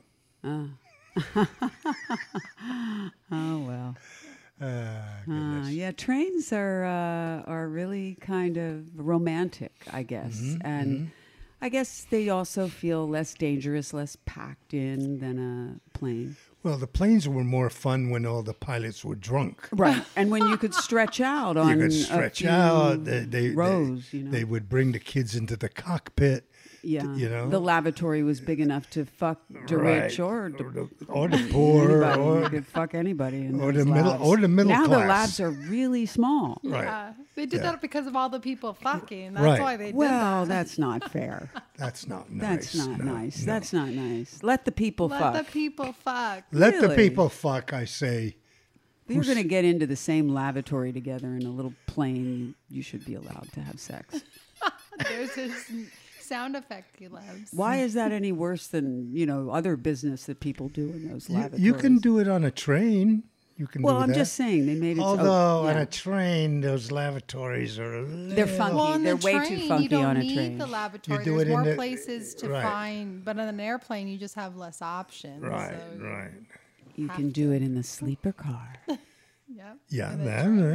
Oh well. Goodness. Yeah, trains are really kind of romantic, I guess, and I guess they also feel less dangerous, less packed in than a plane. Well, the planes were more fun when all the pilots were drunk. Right, and when you could stretch out on You could a stretch few out. rows, you know. They would bring the kids into the cockpit. Yeah, you know. the lavatory was big enough to fuck the rich or or the poor, anybody. You or could fuck anybody in or those the middle- labs. or the middle now the class. labs are really small. right. Yeah, they did Yeah. that because of all the people fucking. That's Right. why they did Well, that. that's not fair. That's not nice. That's not No, nice. no. That's not nice. Let the people Let fuck. the people fuck. Let the Really? people fuck. I say. If you're going to get into the same lavatory together in a little plane, you should be allowed to have sex. There's his sound effect he loves. Why is that any worse than, other business that people do in those lavatories? You can do it on a train. You can Well, do I'm that. just saying they made it. Although on yeah. a train, those lavatories are They're funky. Well, on They're the way train, too funky you don't on a need train. the lavatory. You do There's it in more the- places to right. find. But on an airplane, you just have less options. Right, so, right. You can do it in the sleeper car. Yep. Yeah. And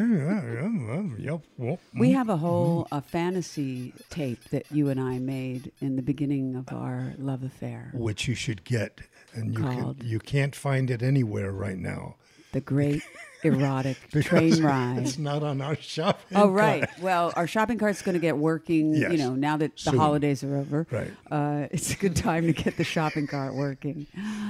then We have a whole fantasy tape that you and I made in the beginning of our love affair. Which you should get, and Called- you can't find it anywhere right now. The great erotic Because train ride. It's not on our shopping. Oh, right. cart. Well, our shopping cart's going to get working, Yes. now that the Soon. holidays are over. Right. It's a good time to get the shopping cart working.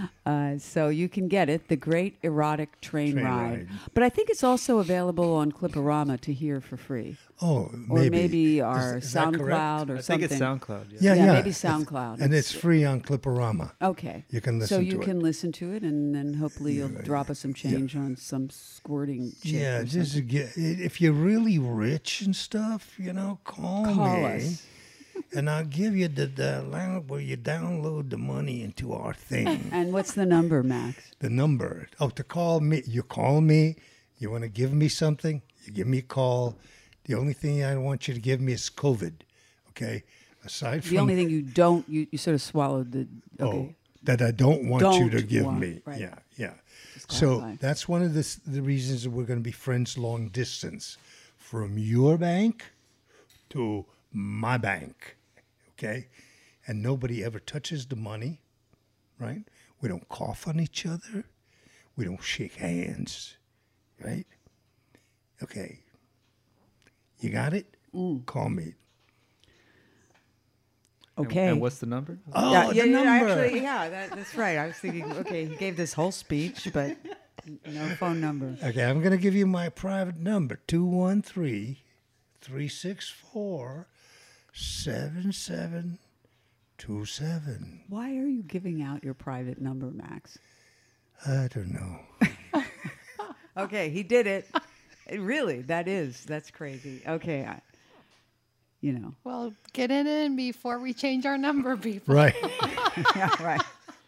So you can get it, The Great Erotic Train Ride. Ride. But I think it's also available on Cliporama to hear for free. Oh, Or maybe. maybe our Is that correct? SoundCloud or I something. think it's SoundCloud. Yeah, Yeah, yeah. maybe SoundCloud. And it's free on Cliporama. Okay. You can So listen you to it. can listen to it, and then hopefully you'll drop us some change on some squirting chick Yeah, or just to get, if you're really rich and stuff, call Call me. us. and I'll give you the line where you download the money into our thing. And what's the number, Max? The number. Oh, to call me. You call me. You want to give me something? You give me a call. The only thing I want you to give me is COVID. Okay? Aside from The only thing you don't, you sort of swallowed the, okay. that I don't want you to Don't give want, me. right. Yeah. Just So clarify. that's one of the reasons that we're going to be friends long distance, from your bank to my bank. Okay? And nobody ever touches the money, right? We don't cough on each other. We don't shake hands, right? Okay. You got it? Call me. Okay. And what's the number? Oh, the number. Actually, that's right. I was thinking, okay, he gave this whole speech, but no phone number. Okay, I'm going to give you my private number, 213-364-7727. Why are you giving out your private number, Max? I don't know. Okay, he did it. Really, that's crazy. Okay, Well, get it in before we change our number, people. Right. yeah, right.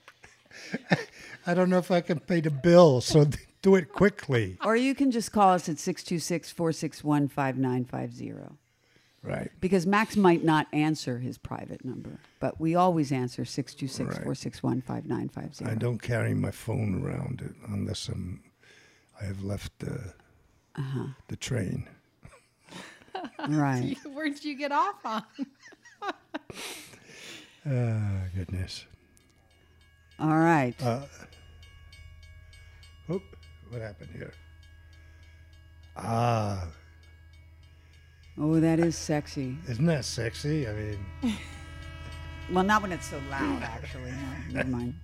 I don't know if I can pay the bill, so do it quickly. Or you can just call us at 626-461-5950. Right. Because Max might not answer his private number, but we always answer 626-461-5950. I don't carry my phone around unless I have left the train. Right. Where'd you get off on? Goodness. All right. Oop, what happened here? Ah, Oh, that is sexy. isn't that sexy? I mean, Well, not when it's so loud, actually. No, never mind.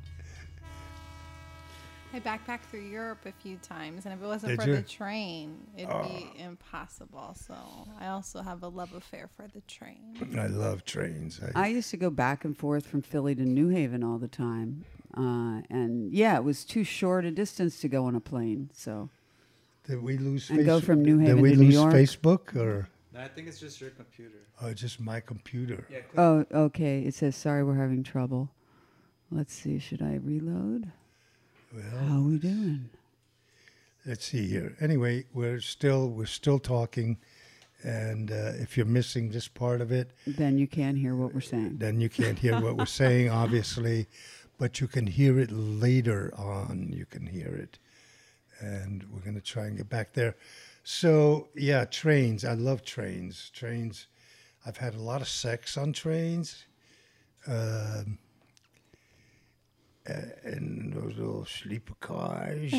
I backpacked through Europe a few times, and if it wasn't Did for you? the train, it'd be impossible. So I also have a love affair for the train. I love trains. I used to go back and forth from Philly to New Haven all the time. And yeah, it was too short a distance to go on a plane. So Did we lose And go from New Did Haven we to New lose York? Facebook or I think it's just your computer. just my computer? Yeah. oh, okay. It says sorry, we're having trouble. Let's see. Should I reload? Well, How we doing? let's see here. Anyway, we're still talking, and if you're missing this part of it, Then you can't hear what we're saying. then you can't hear what we're saying, obviously, but you can hear it later on. You can hear it, and we're going to try and get back there. So, yeah, trains. I love trains. Trains. I've had a lot of sex on trains. And those little sleeper cars.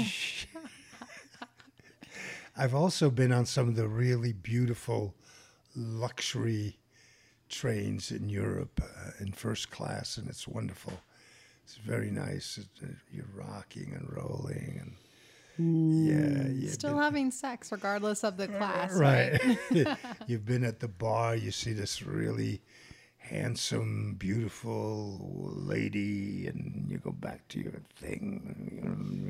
I've also been on some of the really beautiful luxury trains in Europe in first class, and it's wonderful. It's very nice. You're rocking and rolling, and yeah, Still having sex regardless of the class, right. You've been at the bar. You see this really handsome, beautiful lady, and you go back to your thing,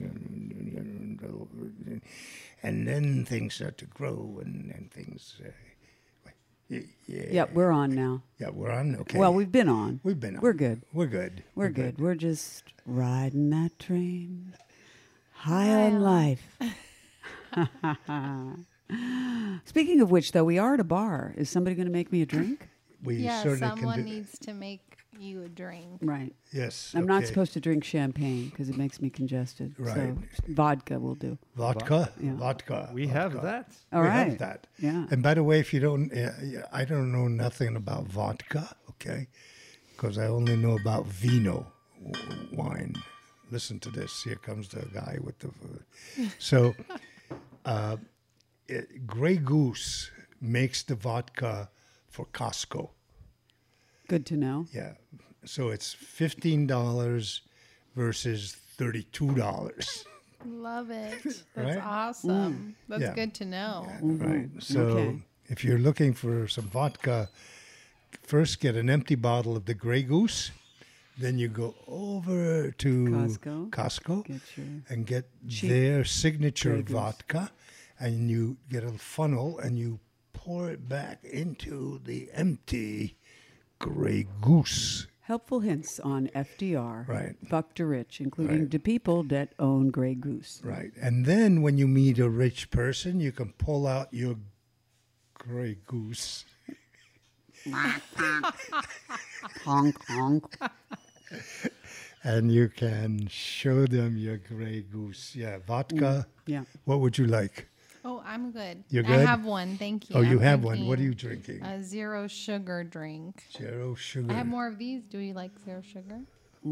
and then things start to grow, and things. Yep, we're on now. Yeah, we're on. Okay. Well, we've been on. We've been on. We're good. We're good. We're good. We're just riding that train, high on life. Speaking of which, though, we are at a bar. Is somebody going to make me a drink? We Yeah, certainly someone can do. needs to make you a drink. Right. Yes. I'm not okay. supposed to drink champagne because it makes me congested. Right. So vodka will do. Vodka. Yeah. Vodka. We vodka. have that. All we right. have that. Yeah. And by the way, if you don't, I don't know nothing about vodka, okay? Because I only know about vino, wine. Listen to this. Here comes the guy with the. So, Grey Goose makes the vodka for Costco. Good to know. Yeah. So it's $15 versus $32. Love it. That's Right? awesome. That's Yeah. good to know. Right. So Okay. if you're looking for some vodka, first get an empty bottle of the Grey Goose. Then you go over to Costco Get your and get cheap their signature Grey Goose. vodka, and you get a funnel and you pour it back into the empty gray goose. Helpful hints on FDR. Right. Fuck to rich, including Right. to people that own Grey Goose. Right. And then when you meet a rich person, you can pull out your gray goose. Honk, honk. And you can show them your gray goose. Yeah, vodka. Yeah. What would you like? Oh, I'm good. You're I good? have one. Thank you. Oh, you I'm have one. What are drinking you drinking? A zero sugar drink. Zero sugar. I have more of these. Do you like zero sugar?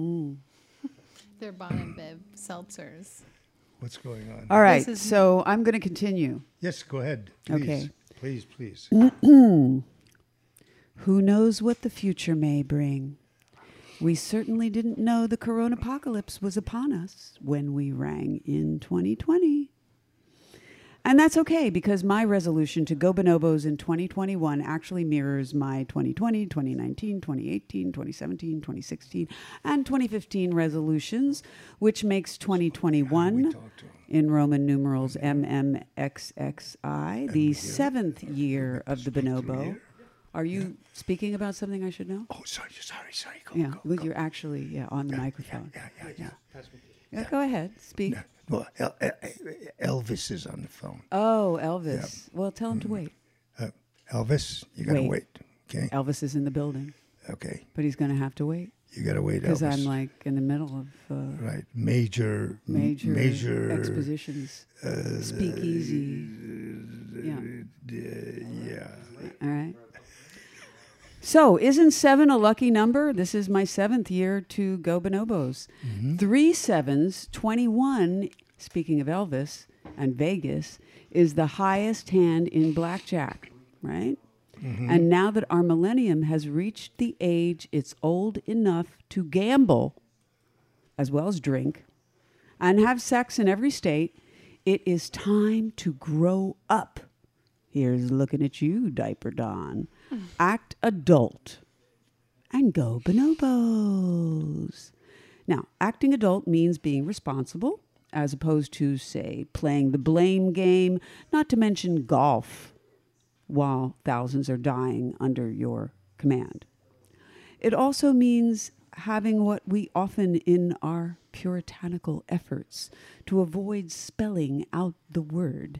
They're Bon and Biv seltzers. What's going on? All right, is- so I'm going to continue. Yes, go ahead. Please. Okay. Please, please. Who knows what the future may bring? We certainly didn't know the corona apocalypse was upon us when we rang in 2020. And that's okay, because my resolution to go bonobos in 2021 actually mirrors my 2020, 2019, 2018, 2017, 2016, and 2015 resolutions, which makes 2021 in Roman numerals MMXXI the seventh year of the bonobo. Are you speaking about something I should know? Oh, sorry. Go, Yeah, go, well, go. you're actually on the microphone. Yeah. Yeah, go ahead, speak. Yeah. Well, Elvis is on the phone. Oh, Elvis. Well, tell him to wait. Elvis, you got to Wait. wait. Okay? Elvis is in the building, Okay. but he's going to have to wait You got to wait, because Elvis. I'm like in the middle of Right. Major expositions. Speakeasy. Yeah. Yeah. All right. So, isn't 7 a lucky number? This is my 7th year to go bonobos. 3 sevens, 21, speaking of Elvis and Vegas, is the highest hand in blackjack, right? And now that our millennium has reached the age it's old enough to gamble, as well as drink, and have sex in every state, it is time to grow up. Here's looking at you, Diaper Don. Act adult and go bonobos. Now, acting adult means being responsible, as opposed to, say, playing the blame game, not to mention golf, while thousands are dying under your command. It also means having what we often, in our puritanical efforts to avoid spelling out the word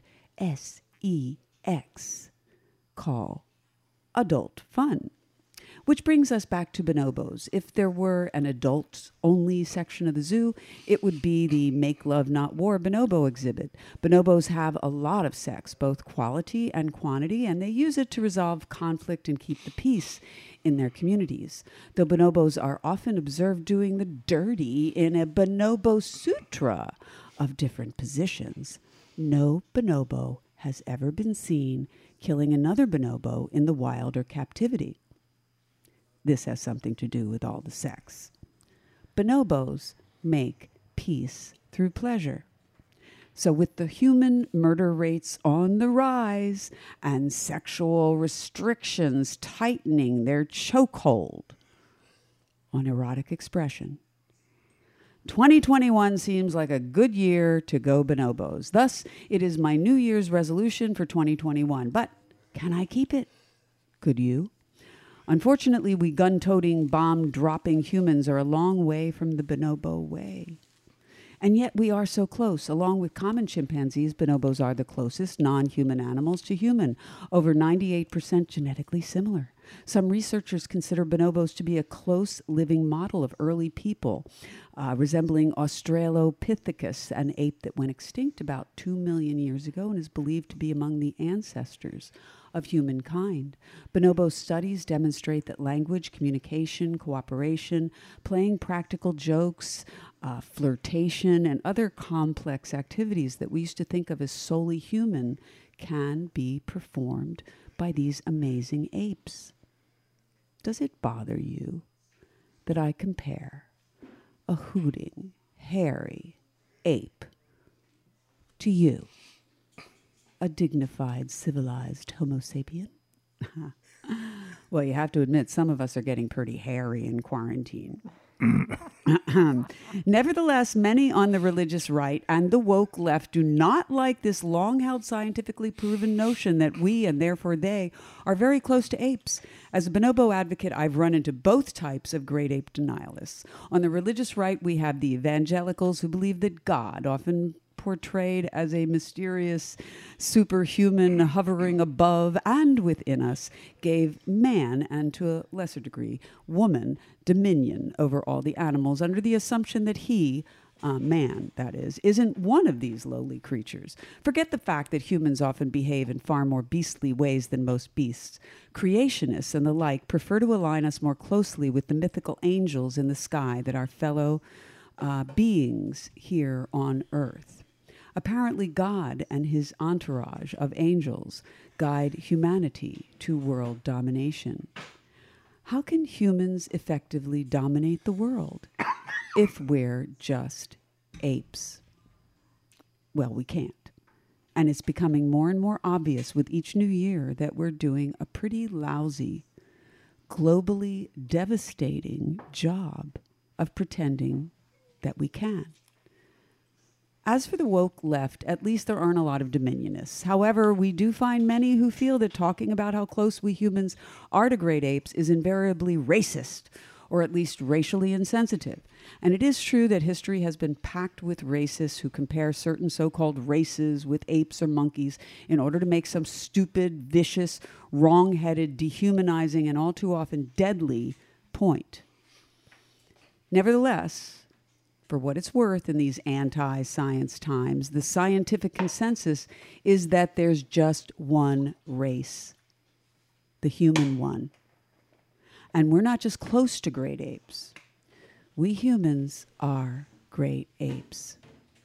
S-E-X, call adult fun. Which brings us back to bonobos. If there were an adults-only section of the zoo, it would be the Make Love Not War bonobo exhibit. Bonobos have a lot of sex, both quality and quantity, and they use it to resolve conflict and keep the peace in their communities. Though bonobos are often observed doing the dirty in a bonobo sutra of different positions, no bonobo has ever been seen killing another bonobo in the wild or captivity. This has something to do with all the sex. Bonobos make peace through pleasure. So with the human murder rates on the rise and sexual restrictions tightening their chokehold on erotic expression, 2021 seems like a good year to go bonobos. Thus, it is my New Year's resolution for 2021. But can I keep it? Could you? Unfortunately, we gun-toting, bomb-dropping humans are a long way from the bonobo way. And yet we are so close. Along with common chimpanzees, bonobos are the closest non-human animals to human, over 98% genetically similar. Some researchers consider bonobos to be a close living model of early people, resembling Australopithecus, an ape that went extinct about 2 million years ago and is believed to be among the ancestors of humankind. Bonobo studies demonstrate that language, communication, cooperation, playing practical jokes, flirtation, and other complex activities that we used to think of as solely human can be performed by these amazing apes. Does it bother you that I compare a hooting, hairy ape to you, a dignified, civilized Homo sapien? Well, you have to admit, some of us are getting pretty hairy in quarantine. Nevertheless, many on the religious right and the woke left do not like this long-held scientifically proven notion that we, and therefore they, are very close to apes. As a bonobo advocate, I've run into both types of great ape denialists. On the religious right, we have the evangelicals who believe that God, often portrayed as a mysterious superhuman hovering above and within us, gave man, and to a lesser degree, woman, dominion over all the animals under the assumption that he, man, that is, isn't one of these lowly creatures. Forget the fact that humans often behave in far more beastly ways than most beasts. Creationists and the like prefer to align us more closely with the mythical angels in the sky that are fellow beings here on earth. Apparently, God and his entourage of angels guide humanity to world domination. How can humans effectively dominate the world if we're just apes? Well, we can't. And it's becoming more and more obvious with each new year that we're doing a pretty lousy, globally devastating job of pretending that we can. As for the woke left, at least there aren't a lot of dominionists. However, we do find many who feel that talking about how close we humans are to great apes is invariably racist, or at least racially insensitive. And it is true that history has been packed with racists who compare certain so-called races with apes or monkeys in order to make some stupid, vicious, wrong-headed, dehumanizing, and all too often deadly point. Nevertheless, for what it's worth in these anti-science times, the scientific consensus is that there's just one race, the human one. And we're not just close to great apes. We humans are great apes.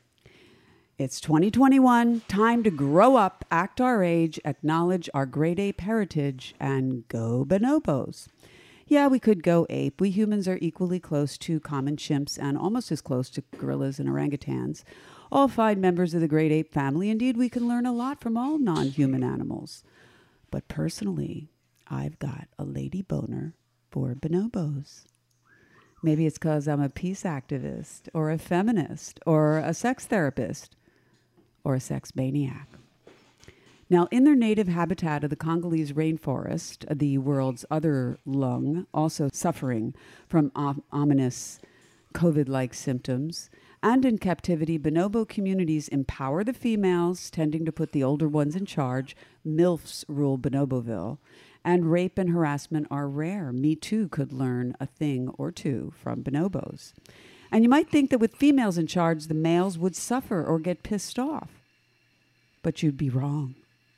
It's 2021, time to grow up, act our age, acknowledge our great ape heritage, and go bonobos. Yeah, we could go ape. We humans are equally close to common chimps and almost as close to gorillas and orangutans. All 5 members of the great ape family. Indeed, we can learn a lot from all non-human animals. But personally, I've got a lady boner for bonobos. Maybe it's because I'm a peace activist or a feminist or a sex therapist or a sex maniac. Now, in their native habitat of the Congolese rainforest, the world's other lung, also suffering from ominous COVID-like symptoms, and in captivity, bonobo communities empower the females, tending to put the older ones in charge. MILFs rule Bonoboville, and rape and harassment are rare. Me Too could learn a thing or two from bonobos. And you might think that with females in charge, the males would suffer or get pissed off. But you'd be wrong.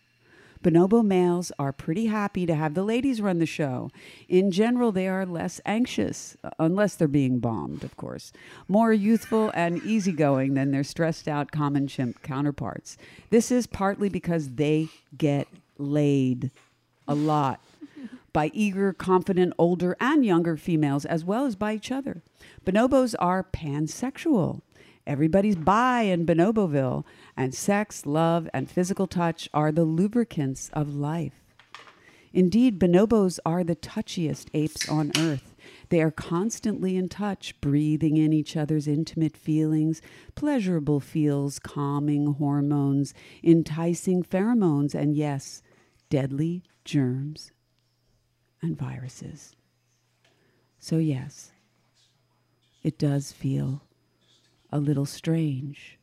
Bonobo males are pretty happy to have the ladies run the show. In general, they are less anxious, unless they're being bombed, of course. More youthful and easygoing than their stressed-out common chimp counterparts. This is partly because they get laid a lot by eager, confident, older and younger females, as well as by each other. Bonobos are pansexual. Everybody's bi in Bonoboville, and sex, love, and physical touch are the lubricants of life. Indeed, bonobos are the touchiest apes on earth. They are constantly in touch, breathing in each other's intimate feelings, pleasurable feels, calming hormones, enticing pheromones, and yes, deadly germs and viruses. So yes, it does feel a little strange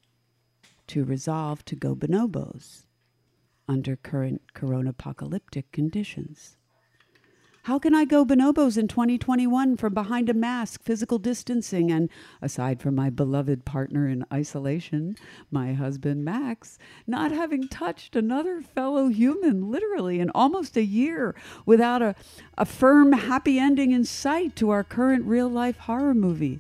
to resolve to go bonobos under current coronapocalyptic conditions. How can I go bonobos in 2021 from behind a mask, physical distancing, and aside from my beloved partner in isolation, my husband Max, not having touched another fellow human literally in almost a year without a firm happy ending in sight to our current real-life horror movie?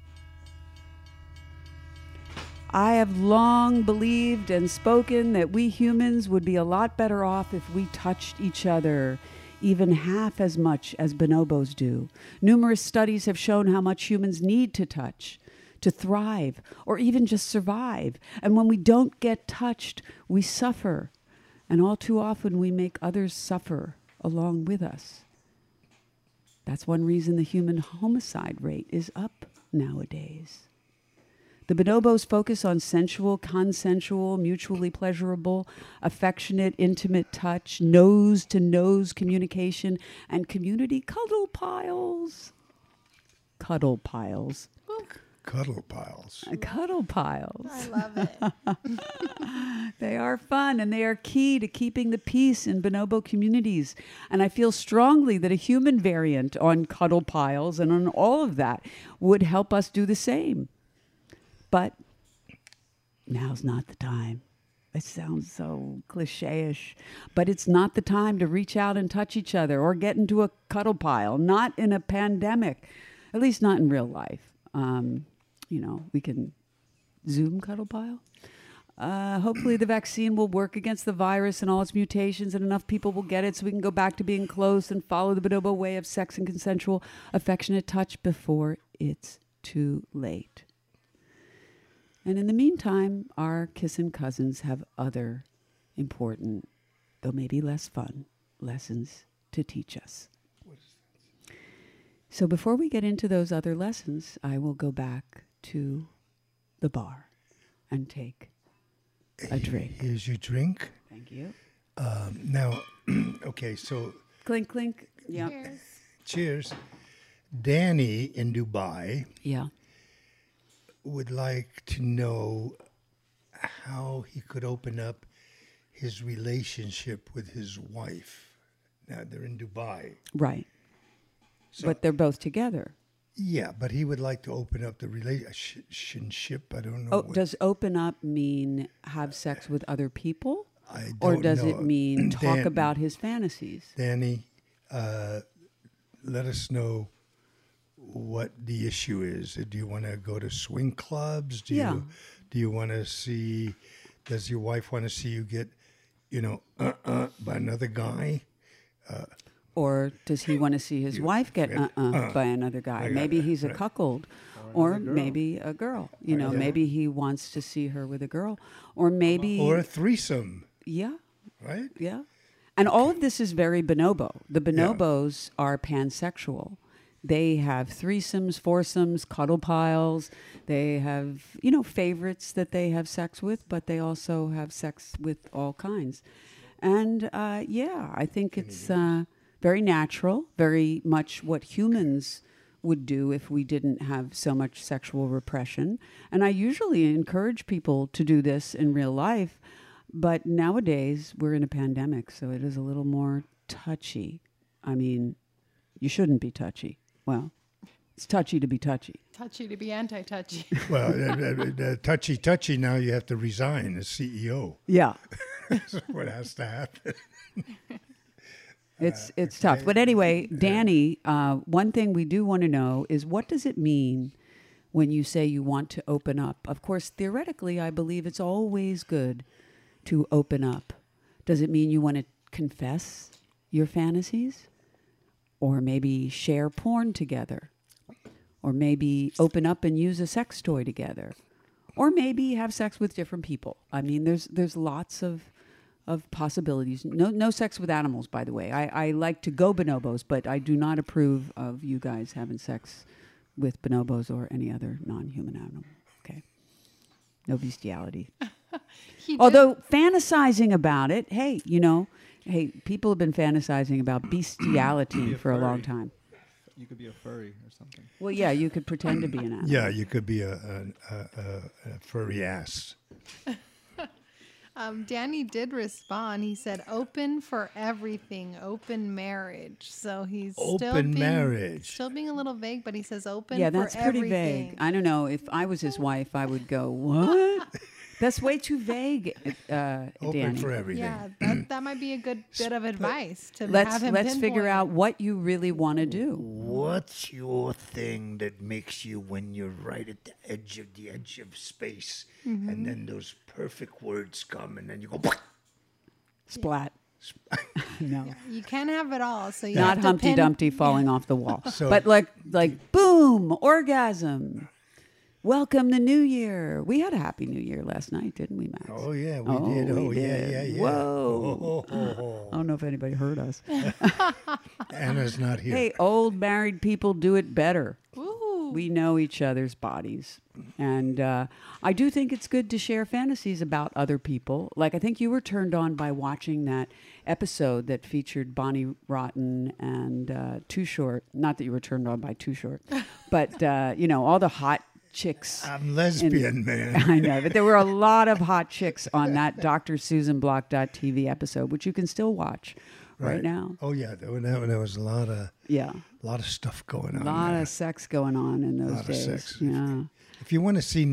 I have long believed and spoken that we humans would be a lot better off if we touched each other even half as much as bonobos do. Numerous studies have shown how much humans need to touch to thrive or even just survive. And when we don't get touched, we suffer. And all too often we make others suffer along with us. That's one reason the human homicide rate is up nowadays. The bonobos focus on sensual, consensual, mutually pleasurable, affectionate, intimate touch, nose-to-nose communication, and community cuddle piles. Cuddle piles. Cuddle piles. Cuddle piles. I love it. They are fun, and they are key to keeping the peace in bonobo communities. And I feel strongly that a human variant on cuddle piles and on all of that would help us do the same. But now's not the time. It sounds so cliche-ish, but it's not the time to reach out and touch each other or get into a cuddle pile, not in a pandemic, at least not in real life. We can Zoom cuddle pile. Hopefully the vaccine will work against the virus and all its mutations, and enough people will get it so we can go back to being close and follow the bonobo way of sex and consensual, affectionate touch before it's too late. And in the meantime, our kissin' cousins have other important, though maybe less fun, lessons to teach us. So before we get into those other lessons, I will go back to the bar and take a drink. Here's your drink. Thank you. Now, okay, so Clink, clink. Yeah. Cheers. cheers. Danny in Dubai Yeah. would like to know how he could open up his relationship with his wife. Now, they're in Dubai. Right. So- But they're both together. Yeah, but he would like to open up the relationship. I don't know. Oh, what- does open up mean have sex with other people? I Or don't does know. it mean talk Dan- about his fantasies? Danny, let us know what the issue is. Do you want to go to swing clubs? Do Yeah. you want to see? Does your wife want to see you get, by another guy? Or does he want to see his wife get by another guy? Maybe he's a cuckold. Or maybe a girl. Maybe he wants to see her with a girl. Or maybe... Or a threesome, yeah, right? yeah. And all of this is very bonobo. The bonobos are pansexual. They have threesomes, foursomes, cuddle piles. They have, favorites that they have sex with, but they also have sex with all kinds. And, I think it's very natural, very much what humans would do if we didn't have so much sexual repression. And I usually encourage people to do this in real life, but nowadays we're in a pandemic, so it is a little more touchy. I mean, you shouldn't be touchy. Well, it's touchy to be touchy. Touchy to be anti-touchy. Well, touchy. Now you have to resign as CEO. Yeah. That's what has to happen. It's tough. But anyway, Danny, one thing we do want to know is what does it mean when you say you want to open up? Of course, theoretically, I believe it's always good to open up. Does it mean you want to confess your fantasies? Or maybe share porn together? Or maybe open up and use a sex toy together? Or maybe have sex with different people? I mean, there's lots of possibilities. No sex with animals, by the way. I like to go bonobos, but I do not approve of you guys having sex with bonobos or any other non-human animal. Okay? No bestiality. He did- Although fantasizing about it, hey, people have been fantasizing about bestiality for a long time. You could be a furry or something. Well, yeah, you could pretend to be an animal. Yeah, you could be a furry ass. Danny did respond. He said, "Open for everything, open marriage." So he's Open marriage. still being a little vague, but he says open. Yeah, for that's pretty everything. vague. I don't know. If I was his wife, I would go, what? That's way too vague, Open Danny. for everything. Yeah, that might be a good bit of advice to have Let's him figure pinpoint. out what you really want to do. What's your thing that makes you when you're right at the edge of space, and then those perfect words come, and then you go, Splat. No. You can't have it all, so you Not have to Humpty pin- Dumpty falling off the wall. So- but like boom, orgasm. Welcome the new year. We had a happy new year last night, didn't we, Max? Oh, yeah, we did. Oh, we yeah, did. yeah, yeah. Whoa. Oh, I don't know if anybody heard us. Anna's not here. Hey, old married people do it better. Ooh. We know each other's bodies. And I do think it's good to share fantasies about other people. Like, I think you were turned on by watching that episode that featured Bonnie Rotten and Too Short. Not that you were turned on by Too Short, but, all the hot chicks. I'm lesbian, man. I know, but there were a lot of hot chicks on that DrSusanBlock.tv episode, which you can still watch right now. Oh, yeah. There was a lot of stuff going on. A lot there. of sex going on in those lot of days. sex. Yeah. If you want to see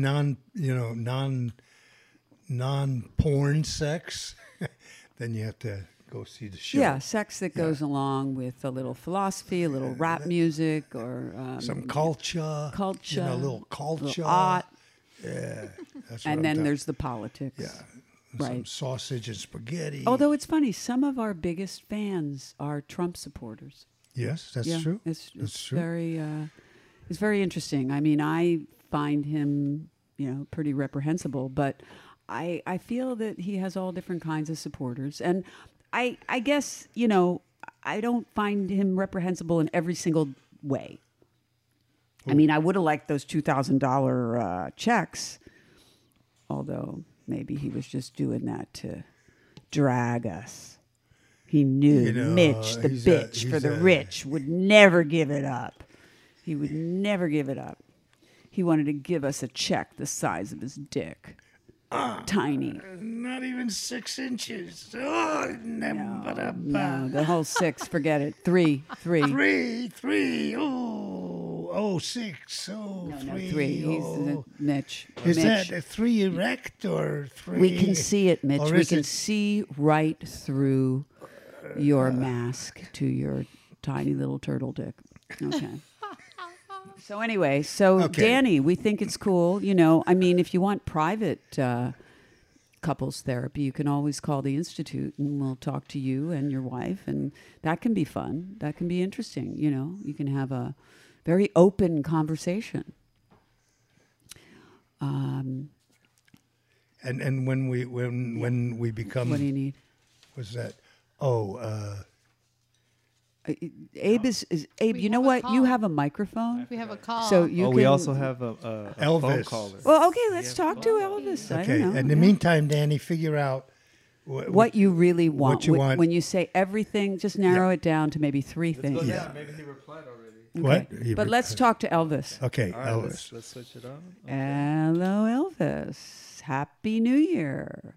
non-porn sex, then you have to go see the show. Yeah, sex that goes along with a little philosophy, a little rap music, or Some culture. culture, A little culture. little art, Yeah. That's what and I'm then talking- there's the politics. Yeah. Right. Some sausage and spaghetti. Although it's funny, some of our biggest fans are Trump supporters. Yes, that's Yeah, true. It's That's true. it's very interesting. I mean, I find him, pretty reprehensible, but I feel that he has all different kinds of supporters, and I guess I don't find him reprehensible in every single way. I mean, I would have liked those $2,000 checks, although maybe he was just doing that to drag us. He knew Mitch, the bitch for the rich, would never give it up. He would never give it up. He wanted to give us a check the size of his dick. Tiny. Not even 6 inches. Oh, No, the whole 6, forget it. 3. Three. Oh, 6. Oh, No, 3. 3. He's Oh. Mitch. Is Mitch. that a 3 erect or 3? We can see it, Mitch. Or We is can it- see right through your mask to your tiny little turtle dick. Okay. So anyway, Okay. Danny, we think it's cool. I mean, if you want private couples therapy, you can always call the Institute and we'll talk to you and your wife. And that can be fun. That can be interesting. You can have a very open conversation. And when we become, What do you need? what's that? Oh, Abe is Abe. We You know have a what? You call. have a microphone, We have a call. so you can. we also have a phone Elvis. caller. Well, okay. Let's talk to Elvis. I okay. don't know. In the yeah. meantime, Danny, figure out what you really want. What you want. When you say everything, just narrow it down to maybe 3 things. Maybe he replied already. What? Okay. But let's talk to Elvis. Okay, All right, Elvis. let's switch it up. Hello, Elvis. Happy New Year.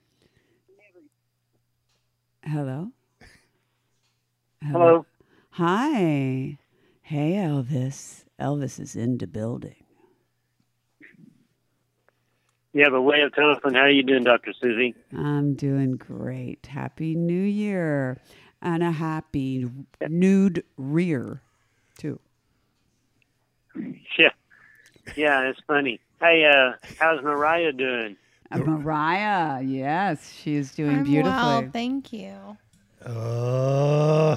Hello. Hello. Hi. Hey, Elvis. Elvis is in the building. You have a way of telephone. How are you doing, Dr. Susie? I'm doing great. Happy New Year. And a happy nude rear, too. Yeah. Yeah, it's funny. Hey, how's Mariah doing? Mariah, yes, she is doing I'm beautifully. well, thank you. Oh,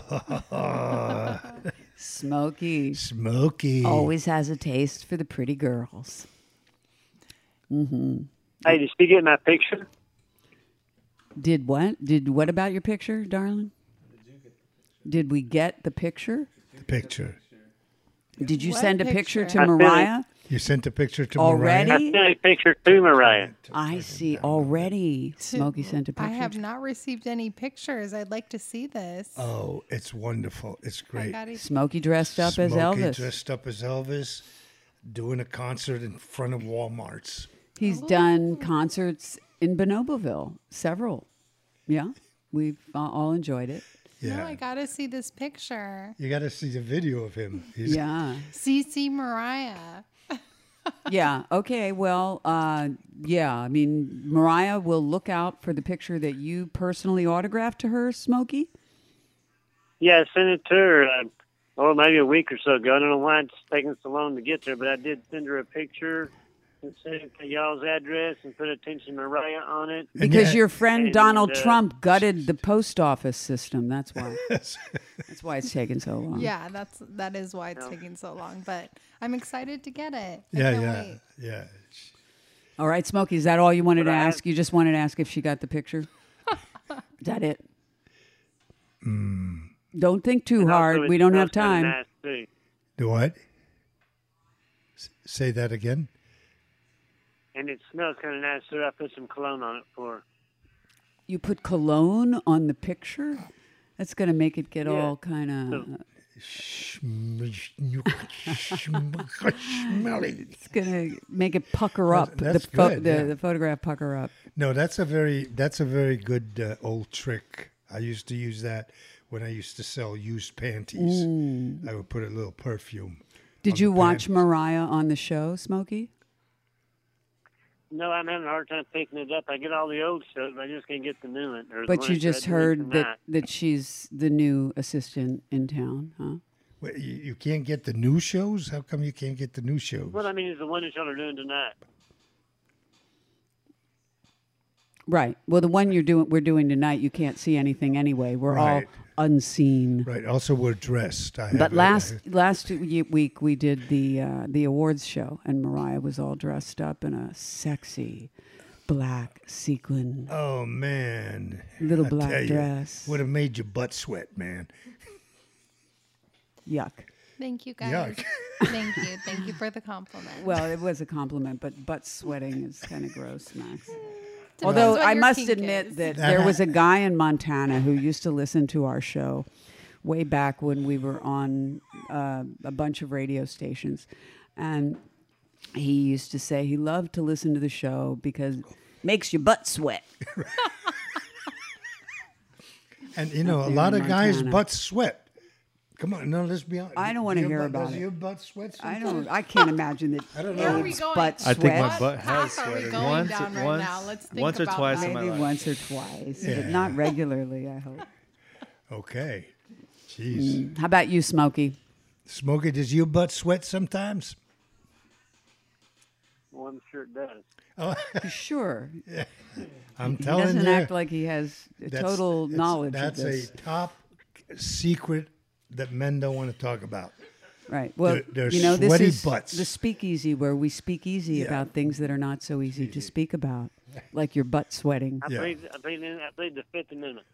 Smokey Smokey. always has a taste for the pretty girls. Hey, did she get my picture? Did what? Did what about your picture, darling? Did we get the picture? Picture. Did you What send a picture picture? to I sent it. Mariah? You sent a picture to Already? Mariah? I sent a picture to Mariah. I see. Already, Smokey sent a I picture. have not received any pictures. I'd like to see this. Oh, it's wonderful. It's I great. gotta- Smokey dressed up as Smokey Elvis. dressed up as Elvis, doing a concert in front of Walmarts. He's done concerts in Bonoboville, several. Yeah, we've all enjoyed it. Yeah. No, I gotta see this picture. You got to see the video of him. He's, Yeah. CC Mariah. Yeah. Okay. Well, yeah. I mean, Mariah will look out for the picture that you personally autographed to her, Smokey. Yeah, I sent it to her, maybe a week or so ago. I don't know why it's taking so long to get there, but I did send her a picture. Say y'all's address and put attention Mariah on it. Because yeah- your friend and, Donald Trump gutted the post office system. That's why. That's why it's taken so long. Yeah, that is why it's taking so long. But I'm excited to get it. I Yeah, can't yeah, wait. yeah. All right, Smokey, is that all you wanted to But I- ask? You just wanted to ask if she got the picture? Is that it? Don't think too And also hard. it We don't have smells kinda time. Nice too. Do what? Say that again. And it smells kind of nice, so I put some cologne on it for her. You put cologne on the picture? That's going to make it get Yeah. all kind of... Smelly. It's going to make it pucker up. That's good, yeah. The photograph pucker up. No, that's a very good old trick. I used to use that when I used to sell used panties. I would put a little perfume. Did on you the watch panties. Mariah on the show, Smokey? No, I'm having a hard time picking it up. I get all the old shows, but I just can't get the new one. Or the But one you that just I did heard tonight. that she's the new assistant in town, huh? Wait, you can't get the new shows? How come you can't get the new shows? Well, I mean, it's the one that y'all are doing tonight. Right. Well, the one we're doing tonight, you can't see anything anyway. We're all Right. unseen. Right. Also, we're dressed. But last week we did the awards show, and Mariah was all dressed up in a sexy black sequin Oh man, little I black tell you, dress. would have made your butt sweat, man. Yuck. Thank you, guys. Yuck. Thank you for the compliment. Well, it was a compliment, but butt sweating is kind of gross, Max. Depends Although what I your must kink admit is. that there was a guy in Montana who used to listen to our show way back when we were on a bunch of radio stations. And he used to say he loved to listen to the show because it makes your butt sweat. And you know, a Up there lot in of guys' Montana. butts sweat. Come on, no, let's be honest. I don't wanna Your hear butt- about does it. your butt sweat? I sometimes? don't. I can't imagine that. I don't Where know. are we going? Butt I think my sweat. butt has path are we sweated going once, down right once, now? Let's think once or about twice that. in my Maybe life. once or twice, Yeah. but not regularly. I hope. Okay. Jeez. How about you, Smokey? Smokey, does your butt sweat sometimes? Well, I'm sure it does. Sure. I'm He telling doesn't you. act like he has total knowledge That's of this. a top secret that men don't want to talk about. Right. Well, They're you know, this sweaty is butts. the speakeasy where we speak easy Yeah. about things that are not so easy to speak about, like your butt sweating. I Yeah. played the Fifth Amendment.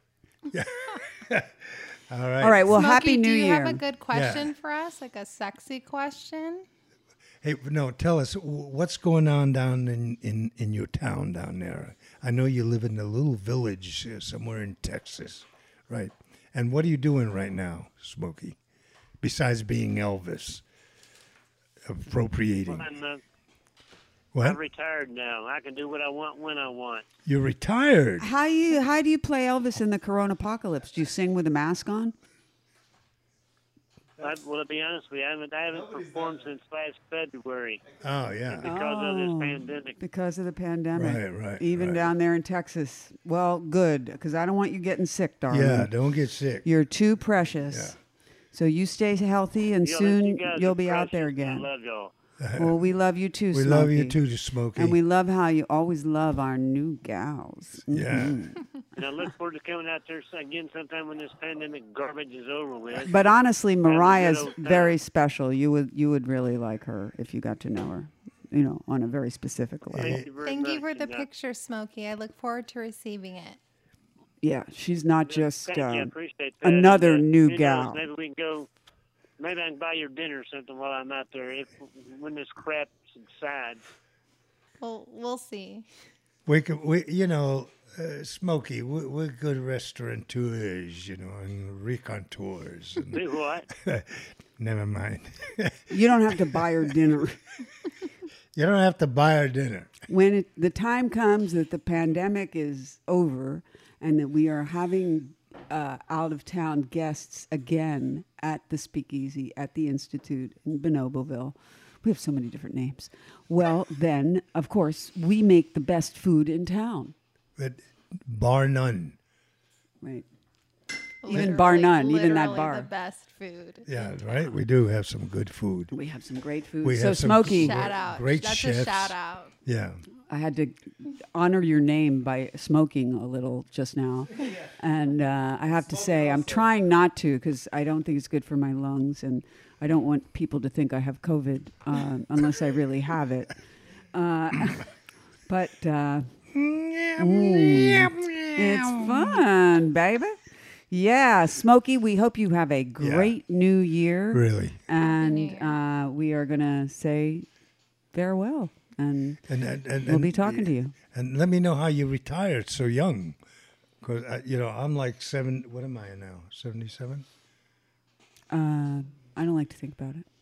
All right. All right. Well, Smokey, Happy New do you Year. have a good question for us? Like a sexy question? Hey, no, tell us what's going on down in your town down there. I know you live in a little village somewhere in Texas, right? And what are you doing right now, Smokey? Besides being Elvis, appropriating. I'm What? retired now. I can do what I want when I want. You're retired. How do you play Elvis in the Corona Apocalypse? Do you sing with a mask on? Well, to be honest with you, I haven't performed since last February Oh yeah. because of this pandemic. Because of the pandemic. Right, Even right. down there in Texas. Well, good, because I don't want you getting sick, darling. Yeah. Don't get sick. You're too precious. Yeah. So you stay healthy, and You soon guys you'll are be out there precious. again. I love y'all. Well, we love you too, We Smokey. love you too, Smokey. And we love how you always love our new gals. Yeah. And I look forward to coming out there again sometime when this pandemic garbage is over with. But honestly, Mariah's old time. very special. You would really like her if you got to know her, you know, on a very specific level. Thank you very Thank you much, for the know. picture, Smokey. I look forward to receiving it. Yeah, she's not just Thank you. I appreciate that. another And, new who knows, gal. Maybe we can go. Maybe I can buy your dinner or something while I'm out there. When this crap subsides. Well, we'll see. We you know, Smokey, we're good restaurateurs, you know, and raconteurs. And Do what? never mind. You don't have to buy her dinner. You don't have to buy her dinner. When the time comes that the pandemic is over and that we are having out-of-town guests again at the Speakeasy, at the Institute in Bonoboville. We have so many different names. Well, then, of course, we make the best food in town. But bar none. Right. Even bar none, even that literally bar. the best food. Yeah, right. We do have some good food. We have some great food. We So have some Smokey, Shout out. Great That's chefs. a shout out. Yeah. I had to honor your name by smoking a little just now. And I have to say, I'm trying not to because I don't think it's good for my lungs. And I don't want people to think I have COVID unless I really have it. But it's fun, baby. Yeah, Smokey, we hope you have a great new year. Really. And we are going to say farewell. And we'll be talking to you. And let me know how you retired so young. Because, I'm like what am I now? 77? I don't like to think about it.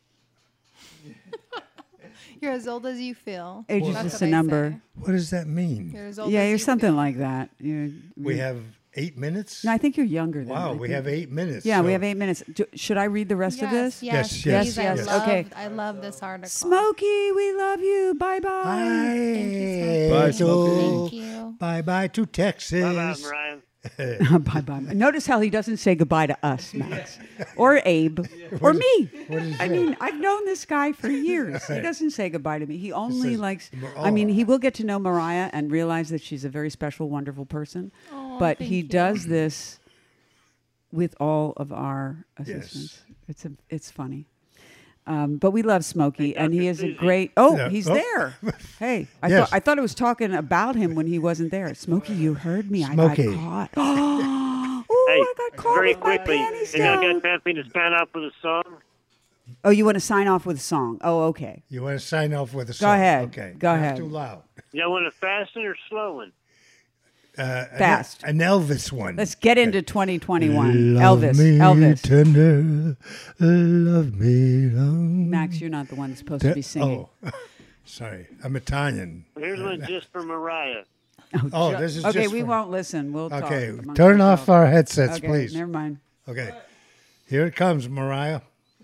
You're as old as you feel. Age is That's just what a I number. say. What does that mean? You're as old Yeah, as you're you something feel. like that. We have 8 minutes? No, I think you're younger than Wow, I we think- have 8 minutes. Yeah, we so- have 8 minutes. Should I read the rest of this? Yes, Yes, please. yes, yes. Okay. I love this article. Smokey, we love you. Bye bye. Bye. Bye, Thank you. Bye-bye to Texas. Bye-bye, Mariah. Bye bye. Notice how he doesn't say goodbye to us, Max, or Abe, or me. I mean, I've known this guy for years. He doesn't say goodbye to me. He only says, likes. "Oh." I mean, he will get to know Mariah and realize that she's a very special, wonderful person. But he thank you. does this with all of our assistants. It's funny. But we love Smokey, and he Dr. is a Susie. great. Oh, Yeah. he's Oh. there. Hey, Yes. I thought I was talking about him when he wasn't there. Smokey, you heard me. Smokey. I got caught. Oh, Hey, I got caught very with my quickly, panties and I down. got time for me to sign off with a song. Oh, you want to sign off with a song? Oh, okay. You want to sign off with a song? ahead. Okay. Go Not ahead. too loud. Y'all want a fast one or slow one? Fast. An Elvis one. Let's get into 2021. Love Elvis. me Elvis. tender, love me long. Max, you're not the one supposed to be singing. Oh, sorry. I'm Italian. Here's one just for Mariah. Oh, this is Okay, just we for- won't listen. We'll talk. Okay, amongst turn off ourselves. our headsets, Okay, please. never mind. Okay, here it comes, Mariah.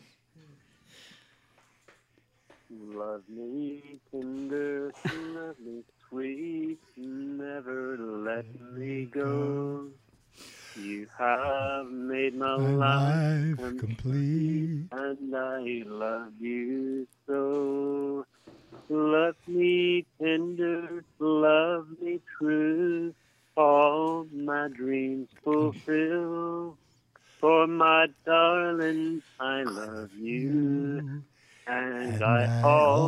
Love me tender, love me sweet, never let me go. You have made my My life life complete. and I love you so. Love me tender, love me true, all my dreams fulfill. For my darling, I love you, and I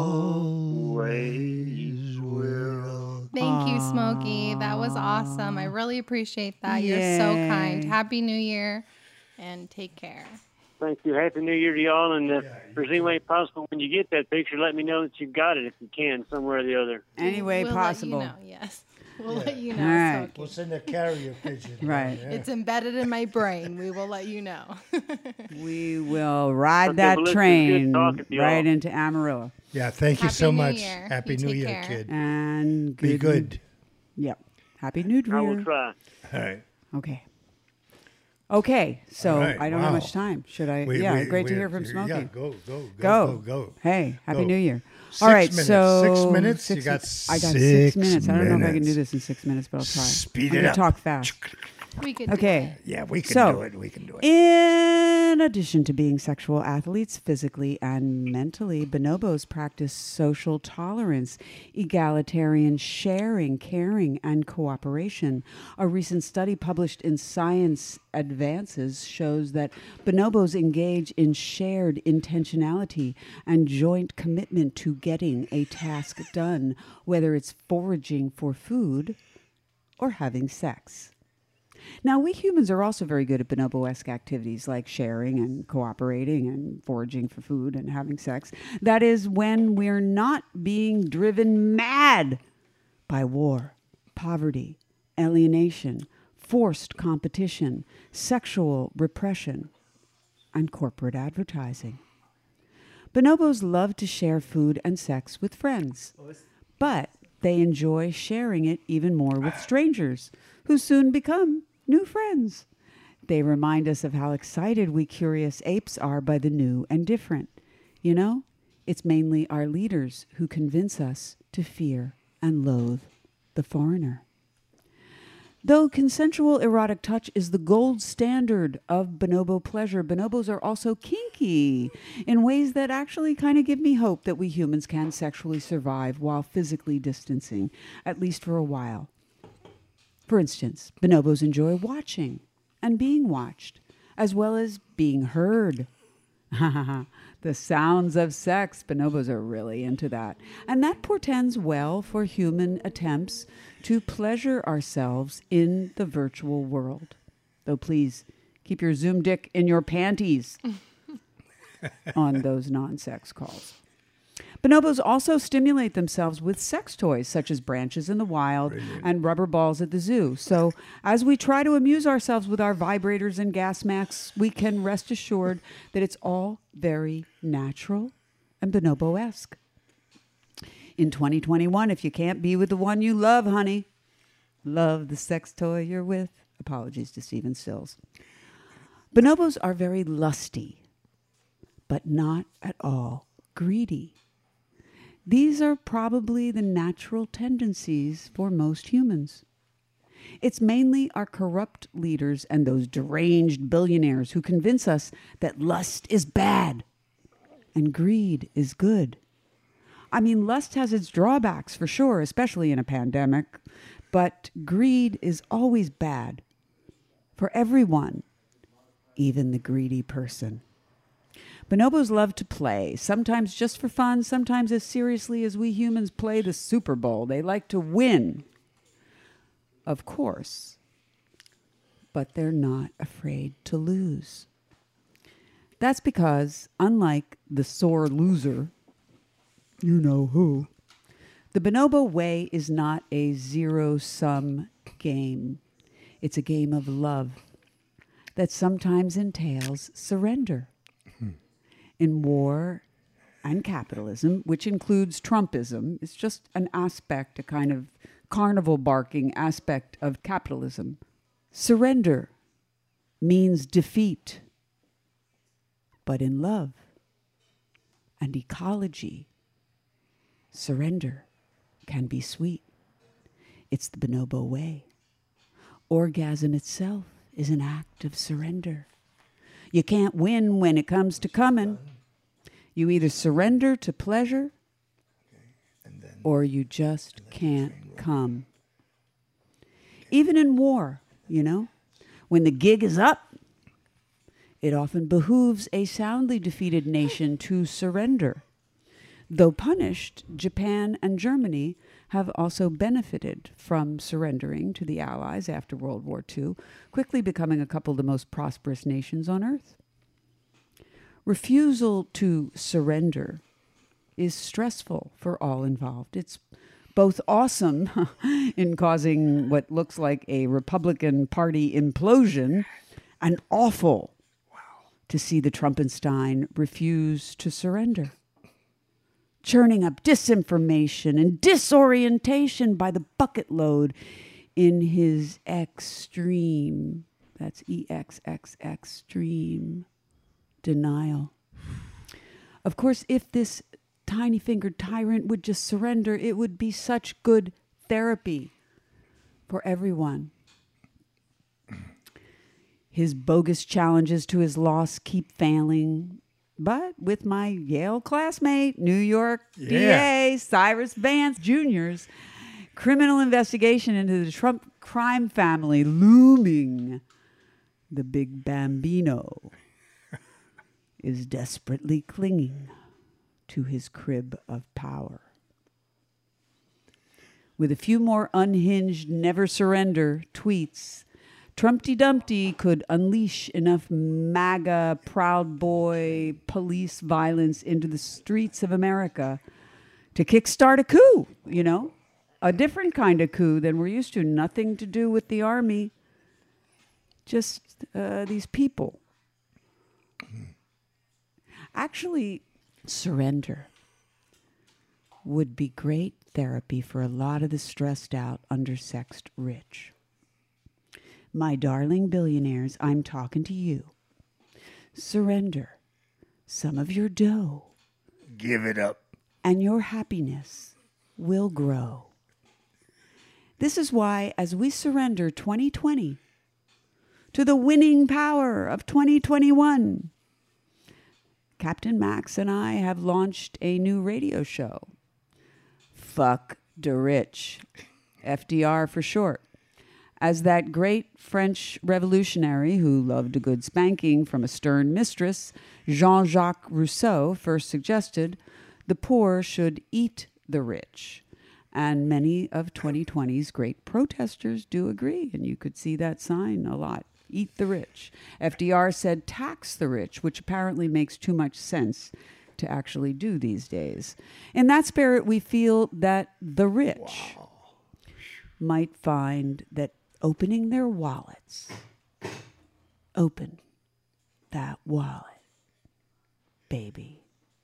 always will. Thank you, Smokey. That was awesome. I really appreciate that. You're so kind. Yay. Happy New Year, and take care. Thank you. Happy New Year to y'all. And if there's any way possible when you get that picture, let me know that you got it if you can, somewhere or the other. Any way We'll possible. Let you know. Yes, we'll let you know. All right. Smokey. We'll send a carrier pigeon. Right. Yeah. It's embedded in my brain. We will let you know. We will ride Okay, that well, listen, train good talking to y'all. right into Amarillo. Yeah, thank you Happy so New much. Year. Happy You New take Year, care. kid. And Be good. Yep. Happy New I will Year. try. All right. Okay. Okay. So All right, I don't have wow. much time. Should I? We- yeah. we- Great to we- hear from Smokey. Yeah, go. Go. Hey, Happy Go. New Year. 6 All right, minutes. so 6 minutes? You got I got 6 6 minutes. I don't know if I can minutes. do this in 6 minutes, but I'll try. Speed I'm it gonna up. talk fast. We could. Okay. Yeah, we can So, do it. We can do it. In addition to being sexual athletes physically and mentally, bonobos practice social tolerance, egalitarian sharing, caring, and cooperation. A recent study published in Science Advances shows that bonobos engage in shared intentionality and joint commitment to getting a task done, whether it's foraging for food or having sex. Now, we humans are also very good at bonobo-esque activities like sharing and cooperating and foraging for food and having sex. That is when we're not being driven mad by war, poverty, alienation, forced competition, sexual repression, and corporate advertising. Bonobos love to share food and sex with friends, but they enjoy sharing it even more with strangers, who soon become new friends. They remind us of how excited we curious apes are by the new and different. You know, it's mainly our leaders who convince us to fear and loathe the foreigner. Though consensual erotic touch is the gold standard of bonobo pleasure, bonobos are also kinky in ways that actually kind of give me hope that we humans can sexually survive while physically distancing, at least for a while. For instance, bonobos enjoy watching and being watched, as well as being heard. The sounds of sex, bonobos are really into that. And that portends well for human attempts to pleasure ourselves in the virtual world. Though please, keep your Zoom dick in your panties on those non-sex calls. Bonobos also stimulate themselves with sex toys, such as branches in the wild and rubber balls at the zoo. So as we try to amuse ourselves with our vibrators and gas masks, we can rest assured that it's all very natural and bonobo-esque. In 2021, if you can't be with the one you love, honey, love the sex toy you're with. Apologies to Stephen Stills. Bonobos are very lusty, but not at all greedy. These are probably the natural tendencies for most humans. It's mainly our corrupt leaders and those deranged billionaires who convince us that lust is bad and greed is good. I mean, lust has its drawbacks for sure, especially in a pandemic, but greed is always bad for everyone, even the greedy person. Bonobos love to play, sometimes just for fun, sometimes as seriously as we humans play the Super Bowl. They like to win, of course, but they're not afraid to lose. That's because, unlike the sore loser, you know who, the bonobo way is not a zero-sum game. It's a game of love that sometimes entails surrender. In war and capitalism, which includes Trumpism, it's just an aspect, a kind of carnival barking aspect of capitalism. Surrender means defeat. But in love and ecology, surrender can be sweet. It's the bonobo way. Orgasm itself is an act of surrender. You can't win when it comes to coming. You either surrender to pleasure or you just can't come. Even in war, you know, when the gig is up, it often behooves a soundly defeated nation to surrender. Though punished, Japan and Germany have also benefited from surrendering to the Allies after World War II, quickly becoming a couple of the most prosperous nations on Earth. Refusal to surrender is stressful for all involved. It's both awesome in causing what looks like a Republican Party implosion and awful to see the Trumpenstein refuse to surrender. Churning up disinformation and disorientation by the bucket load in his extreme, that's extreme denial. Of course, if this tiny-fingered tyrant would just surrender, it would be such good therapy for everyone. His bogus challenges to his loss keep failing. But with my Yale classmate, New York DA Cyrus Vance Jr.'s criminal investigation into the Trump crime family looming, the big Bambino is desperately clinging to his crib of power. With a few more unhinged, never surrender tweets, Trumpty Dumpty could unleash enough MAGA, Proud Boy, police violence into the streets of America to kickstart a coup, you know, a different kind of coup than we're used to. Nothing to do with the army, just these people. Actually, surrender would be great therapy for a lot of the stressed out, undersexed rich. My darling billionaires, I'm talking to you. Surrender some of your dough. Give it up. And your happiness will grow. This is why, as we surrender 2020 to the winning power of 2021, Captain Max and I have launched a new radio show. Fuck the Rich, FDR for short. As that great French revolutionary who loved a good spanking from a stern mistress, Jean-Jacques Rousseau, first suggested, the poor should eat the rich. And many of 2020's great protesters do agree, and you could see that sign a lot. Eat the rich. FDR said tax the rich, which apparently makes too much sense to actually do these days. In that spirit, we feel that the rich might find that opening their wallets, open that wallet, baby,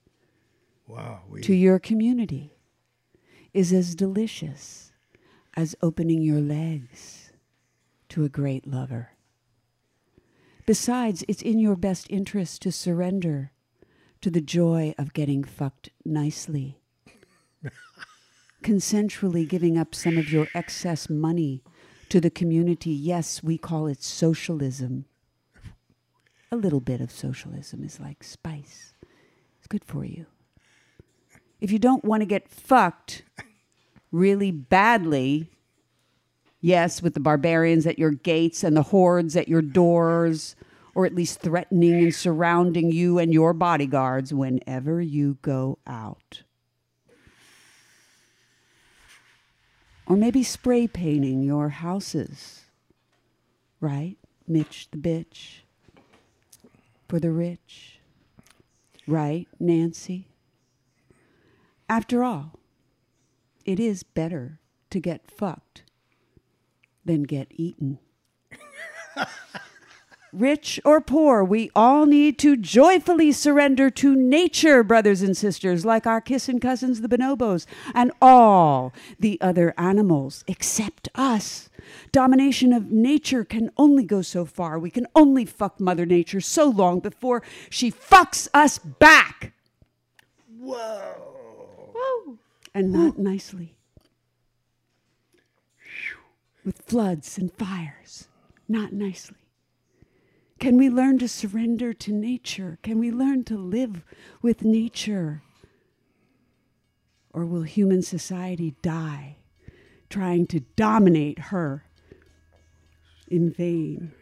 to your community is as delicious as opening your legs to a great lover. Besides, it's in your best interest to surrender to the joy of getting fucked nicely, consensually giving up some of your excess money to the community. Yes, we call it socialism. A little bit of socialism is like spice. It's good for you. If you don't want to get fucked really badly, yes, with the barbarians at your gates and the hordes at your doors, or at least threatening and surrounding you and your bodyguards whenever you go out. Or maybe spray painting your houses, right? Mitch the bitch for the rich, right, Nancy? After all, it is better to get fucked than get eaten. Rich or poor, we all need to joyfully surrender to nature, brothers and sisters, like our kissing cousins, the bonobos, and all the other animals except us. Domination of nature can only go so far. We can only fuck Mother Nature so long before she fucks us back. Whoa. And not nicely. With floods and fires. Not nicely. Can we learn to surrender to nature? Can we learn to live with nature? Or will human society die trying to dominate her in vain?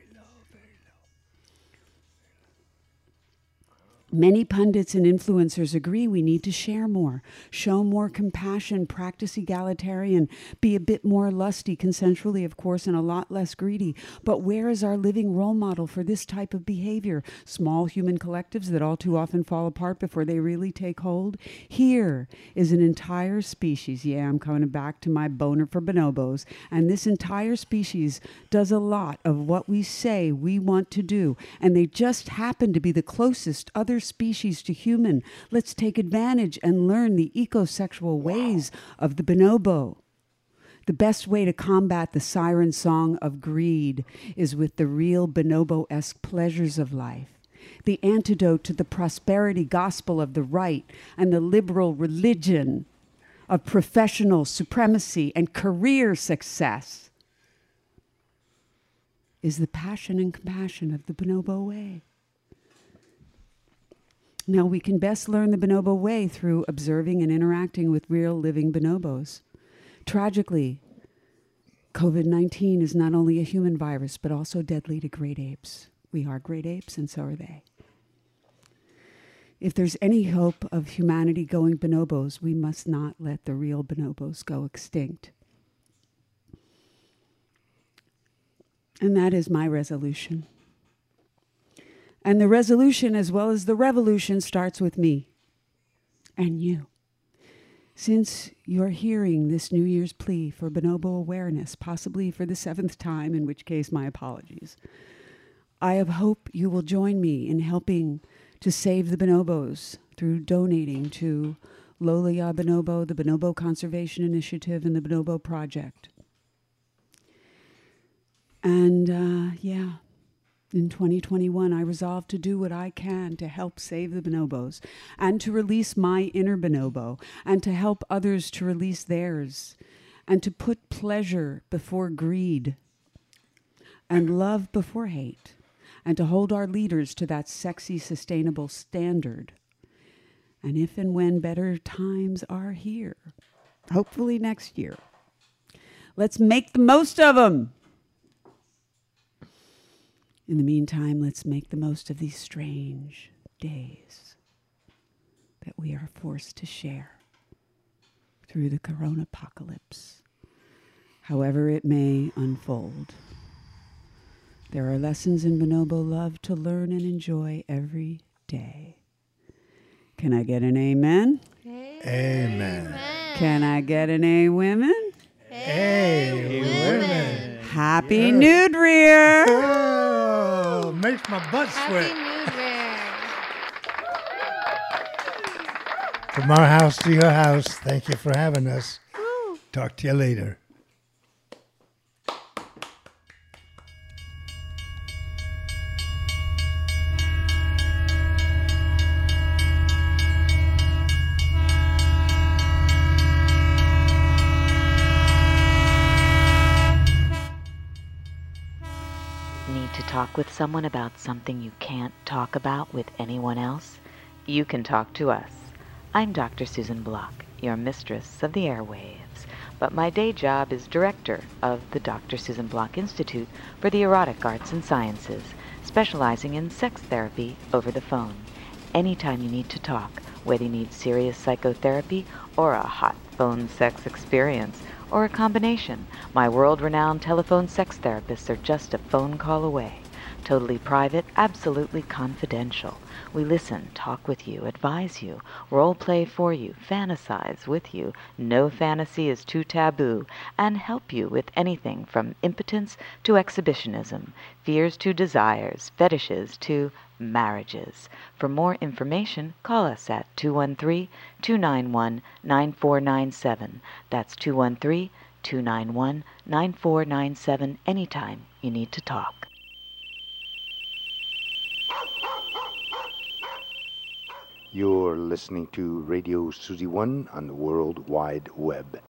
Many pundits and influencers agree we need to share more, show more compassion, practice egalitarian, be a bit more lusty, consensually, of course, and a lot less greedy. But where is our living role model for this type of behavior? Small human collectives that all too often fall apart before they really take hold? Here is an entire species. Yeah, I'm coming back to my boner for bonobos. And this entire species does a lot of what we say we want to do. And they just happen to be the closest other species to human. Let's take advantage and learn the ecosexual ways of the bonobo. The best way to combat the siren song of greed is with the real bonobo-esque pleasures of life. The antidote to the prosperity gospel of the right and the liberal religion of professional supremacy and career success is the passion and compassion of the bonobo way. Now, we can best learn the bonobo way through observing and interacting with real living bonobos. Tragically, COVID-19 is not only a human virus, but also deadly to great apes. We are great apes, and so are they. If there's any hope of humanity going bonobos, we must not let the real bonobos go extinct. And that is my resolution. And the resolution, as well as the revolution, starts with me and you. Since you're hearing this New Year's plea for bonobo awareness, possibly for the 7th time, in which case my apologies, I hope you will join me in helping to save the bonobos through donating to Lola Ya Bonobo, the Bonobo Conservation Initiative, and the Bonobo Project. And in 2021, I resolved to do what I can to help save the bonobos and to release my inner bonobo and to help others to release theirs and to put pleasure before greed and love before hate, and to hold our leaders to that sexy, sustainable standard. And if and when better times are here, hopefully next year, let's make the most of them. In the meantime, let's make the most of these strange days that we are forced to share through the corona apocalypse, however it may unfold. There are lessons in bonobo love to learn and enjoy every day. Can I get an amen? Amen. Can I get an A women? Hey, women. Happy Nude Rear! Oh, makes my butt sweat. From our house to your house, thank you for having us. Talk to you later. Need to talk with someone about something you can't talk about with anyone else? You can talk to us. I'm Dr. Susan Block, your mistress of the airwaves, but my day job is director of the Dr. Susan Block Institute for the Erotic Arts and Sciences, specializing in sex therapy over the phone. Anytime you need to talk, whether you need serious psychotherapy or a hot phone sex experience, or a combination, my world-renowned telephone sex therapists are just a phone call away. Totally private, absolutely confidential. We listen, talk with you, advise you, role play for you, fantasize with you, no fantasy is too taboo, and help you with anything from impotence to exhibitionism, fears to desires, fetishes to marriages. For more information, call us at 213-291-9497. That's 213-291-9497 anytime you need to talk. You're listening to Radio Susie One on the World Wide Web.